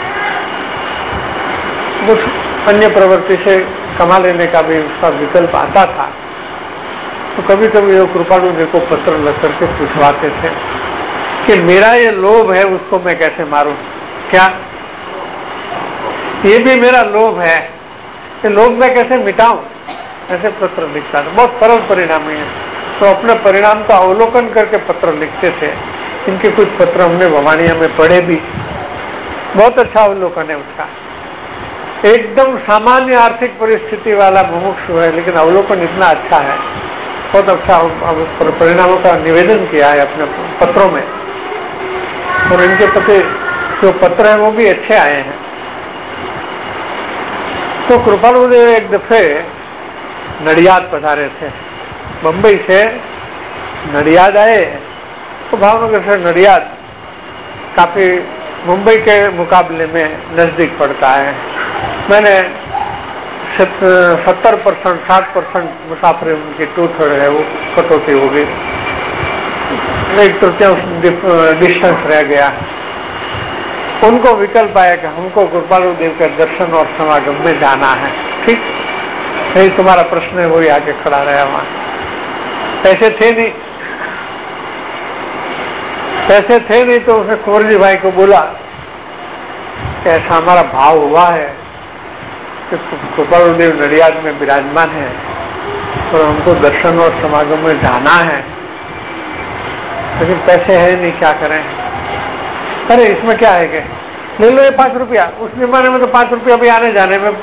कुछ अन्य प्रवृत्ति से कमा लेने का भी उसका विकल्प आता था। तो कभी कभी वो कृपालु जी को पत्र लग करके पूछवाते थे कि मेरा ये लोभ है, उसको मैं कैसे मारूं? क्या ये भी मेरा लोभ है, ये लोभ मैं कैसे मिटाऊं? ऐसे पत्र लिखता था। बहुत सरल परिणाम है। तो अपने परिणाम का अवलोकन करके पत्र लिखते थे। इनके कुछ पत्र हमने भवानिया में पढ़े भी। बहुत अच्छा अवलोकन है उसका। एकदम सामान्य आर्थिक परिस्थिति वाला मुमुक्षु है, लेकिन अवलोकन इतना अच्छा है, बहुत अच्छा परिणामों का निवेदन किया है अपने पत्रों में। और इनके प्रति जो पत्र है वो भी अच्छे आए हैं। तो कृपालु देव एक दफे नडियाद पधारे थे। बंबई से नडियाद आए। तो भावनगर से नडियाद काफी मुंबई के मुकाबले में नजदीक पड़ता है। मैंने सत्तर परसेंट साठ परसेंट मुसाफरी उनकी टू थर्ड है वो कटौती हो गई, एक तृतीयांश डिस्टेंस रह गया। उनको विकल्प आया कि हमको कृपालु देव के दर्शन और समागम में जाना है। ठीक, नहीं तुम्हारा प्रश्न है, वही आके खड़ा रहा वहां। पैसे थे नहीं, पैसे थे नहीं तो उसने कुंवर जी भाई को बोला कि ऐसा हमारा भाव हुआ है कि कृपालु देव नडियाद में विराजमान है, और हमको दर्शन और समागम में जाना है, लेकिन पैसे है नहीं, क्या करें? अरे इसमें क्या है कि ले लो ये पांच रुपया। उस जमाने में तो पांच रुपया भी आने जाने में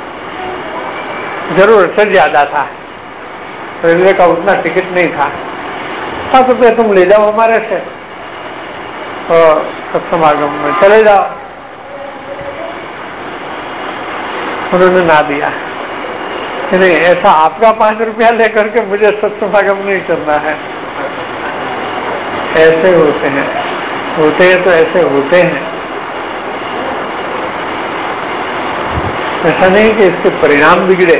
जरूरत से ज्यादा था, रेलवे का उतना टिकट नहीं था। पांच रुपया तुम ले जाओ हमारे से और सत्समागम में चले जाओ। उन्होंने ना दिया, नहीं ऐसा आपका पांच रुपया लेकर के मुझे सत्समागम नहीं करना है। ऐसे होते हैं, होते हैं तो ऐसे होते हैं। ऐसा नहीं कि इसके परिणाम बिगड़े।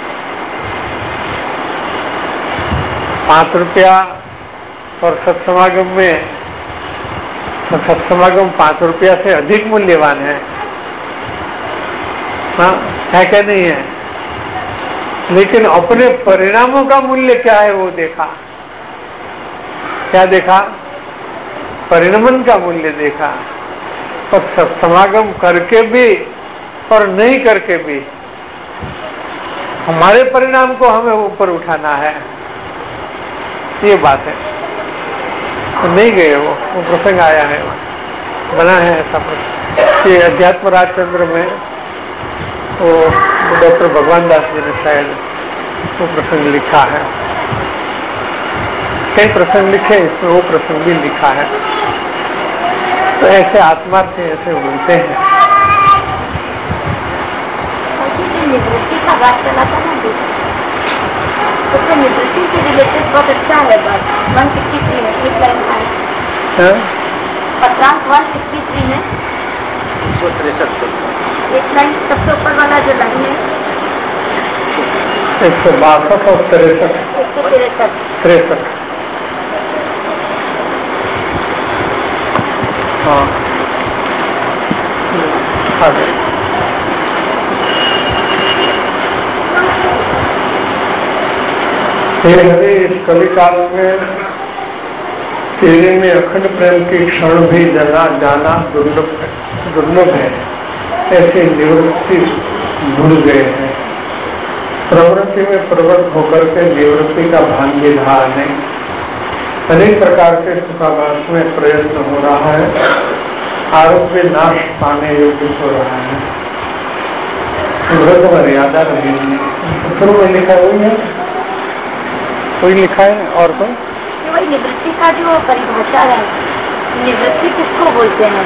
पांच रुपया और सत्समागम में, सत्समागम पांच रुपया से अधिक मूल्यवान है, हाँ है क्या नहीं है? लेकिन अपने परिणामों का मूल्य क्या है वो देखा। क्या देखा? परिणमन का मूल्य देखा। और सत्समागम करके भी और नहीं करके भी हमारे परिणाम को हमें ऊपर उठाना है, ये बात है। तो नहीं गए वो वो प्रसंग आया है, बना है ऐसा प्रसंग। ये अध्यात्म राजचंद्र में वो डॉक्टर भगवान दास जी ने शायद वो प्रसंग लिखा है। कई प्रसंग लिखे, इसमें वो प्रसंग भी लिखा है। तो ऐसे आत्मा से ऐसे बोलते हैं। निवृत्ति का बात चला था ना, उसमें निवृत्ति से रिलेटेड बहुत अच्छा है बात। वन सिक्सटी थ्री में एक लाइन है, पत्रांक वन सिक्सटी थ्री में एक सौ तिरसठ एक लाइन सबसे ऊपर वाला जो लाइन है, एक सौ बासठ और तिरसठ एक सौ तिरसठ तिरसठ हाँ आगे। हरे इस कलिकाल में तेरे में अखंड प्रेम की क्षण भी जाना जाना दुर्लभ दुर्लभ है। ऐसे निवृत्ति भूल गए हैं। प्रवृत्ति में प्रवृत्त होकर के निवृत्ति का भान भी रहा नहीं। अनेक प्रकार के सुखाभास में प्रयत्न हो रहा है, आरोग्य नाश पाने योग्य हो रहा है। व्रत मर्यादा रही नहीं। शुरू में लिखा हुई है, कोई लिखा है और कोई? वही निवृत्ति का जो परिभाषा है, निवृत्ति किसको बोलते हैं?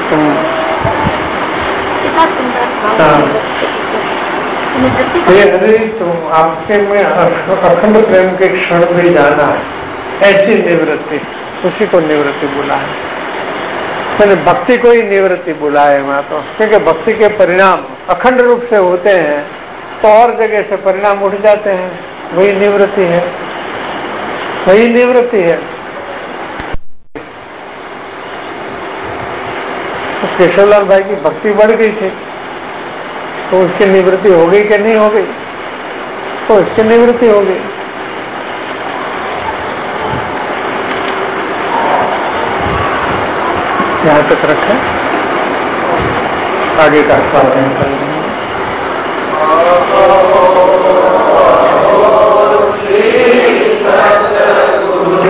कितना सुंदर निवृत्ति। अरे तो आपके में अखंड प्रेम के क्षण भी जाना है, ऐसी निवृत्ति, उसी को निवृत्ति बोला है। मैंने भक्ति को ही निवृत्ति बोला है वहां तो, क्योंकि भक्ति के परिणाम अखंड रूप से होते हैं तो और जगह से परिणाम उठ जाते हैं। वही निवृत्ति है, वही निवृत्ति है। तो केशवलाल भाई की भक्ति बढ़ गई थी तो उसकी निवृत्ति हो गई कि नहीं हो गई? तो उसकी निवृत्ति हो गई। यहाँ तक रखें, आगे का स्वागत करें।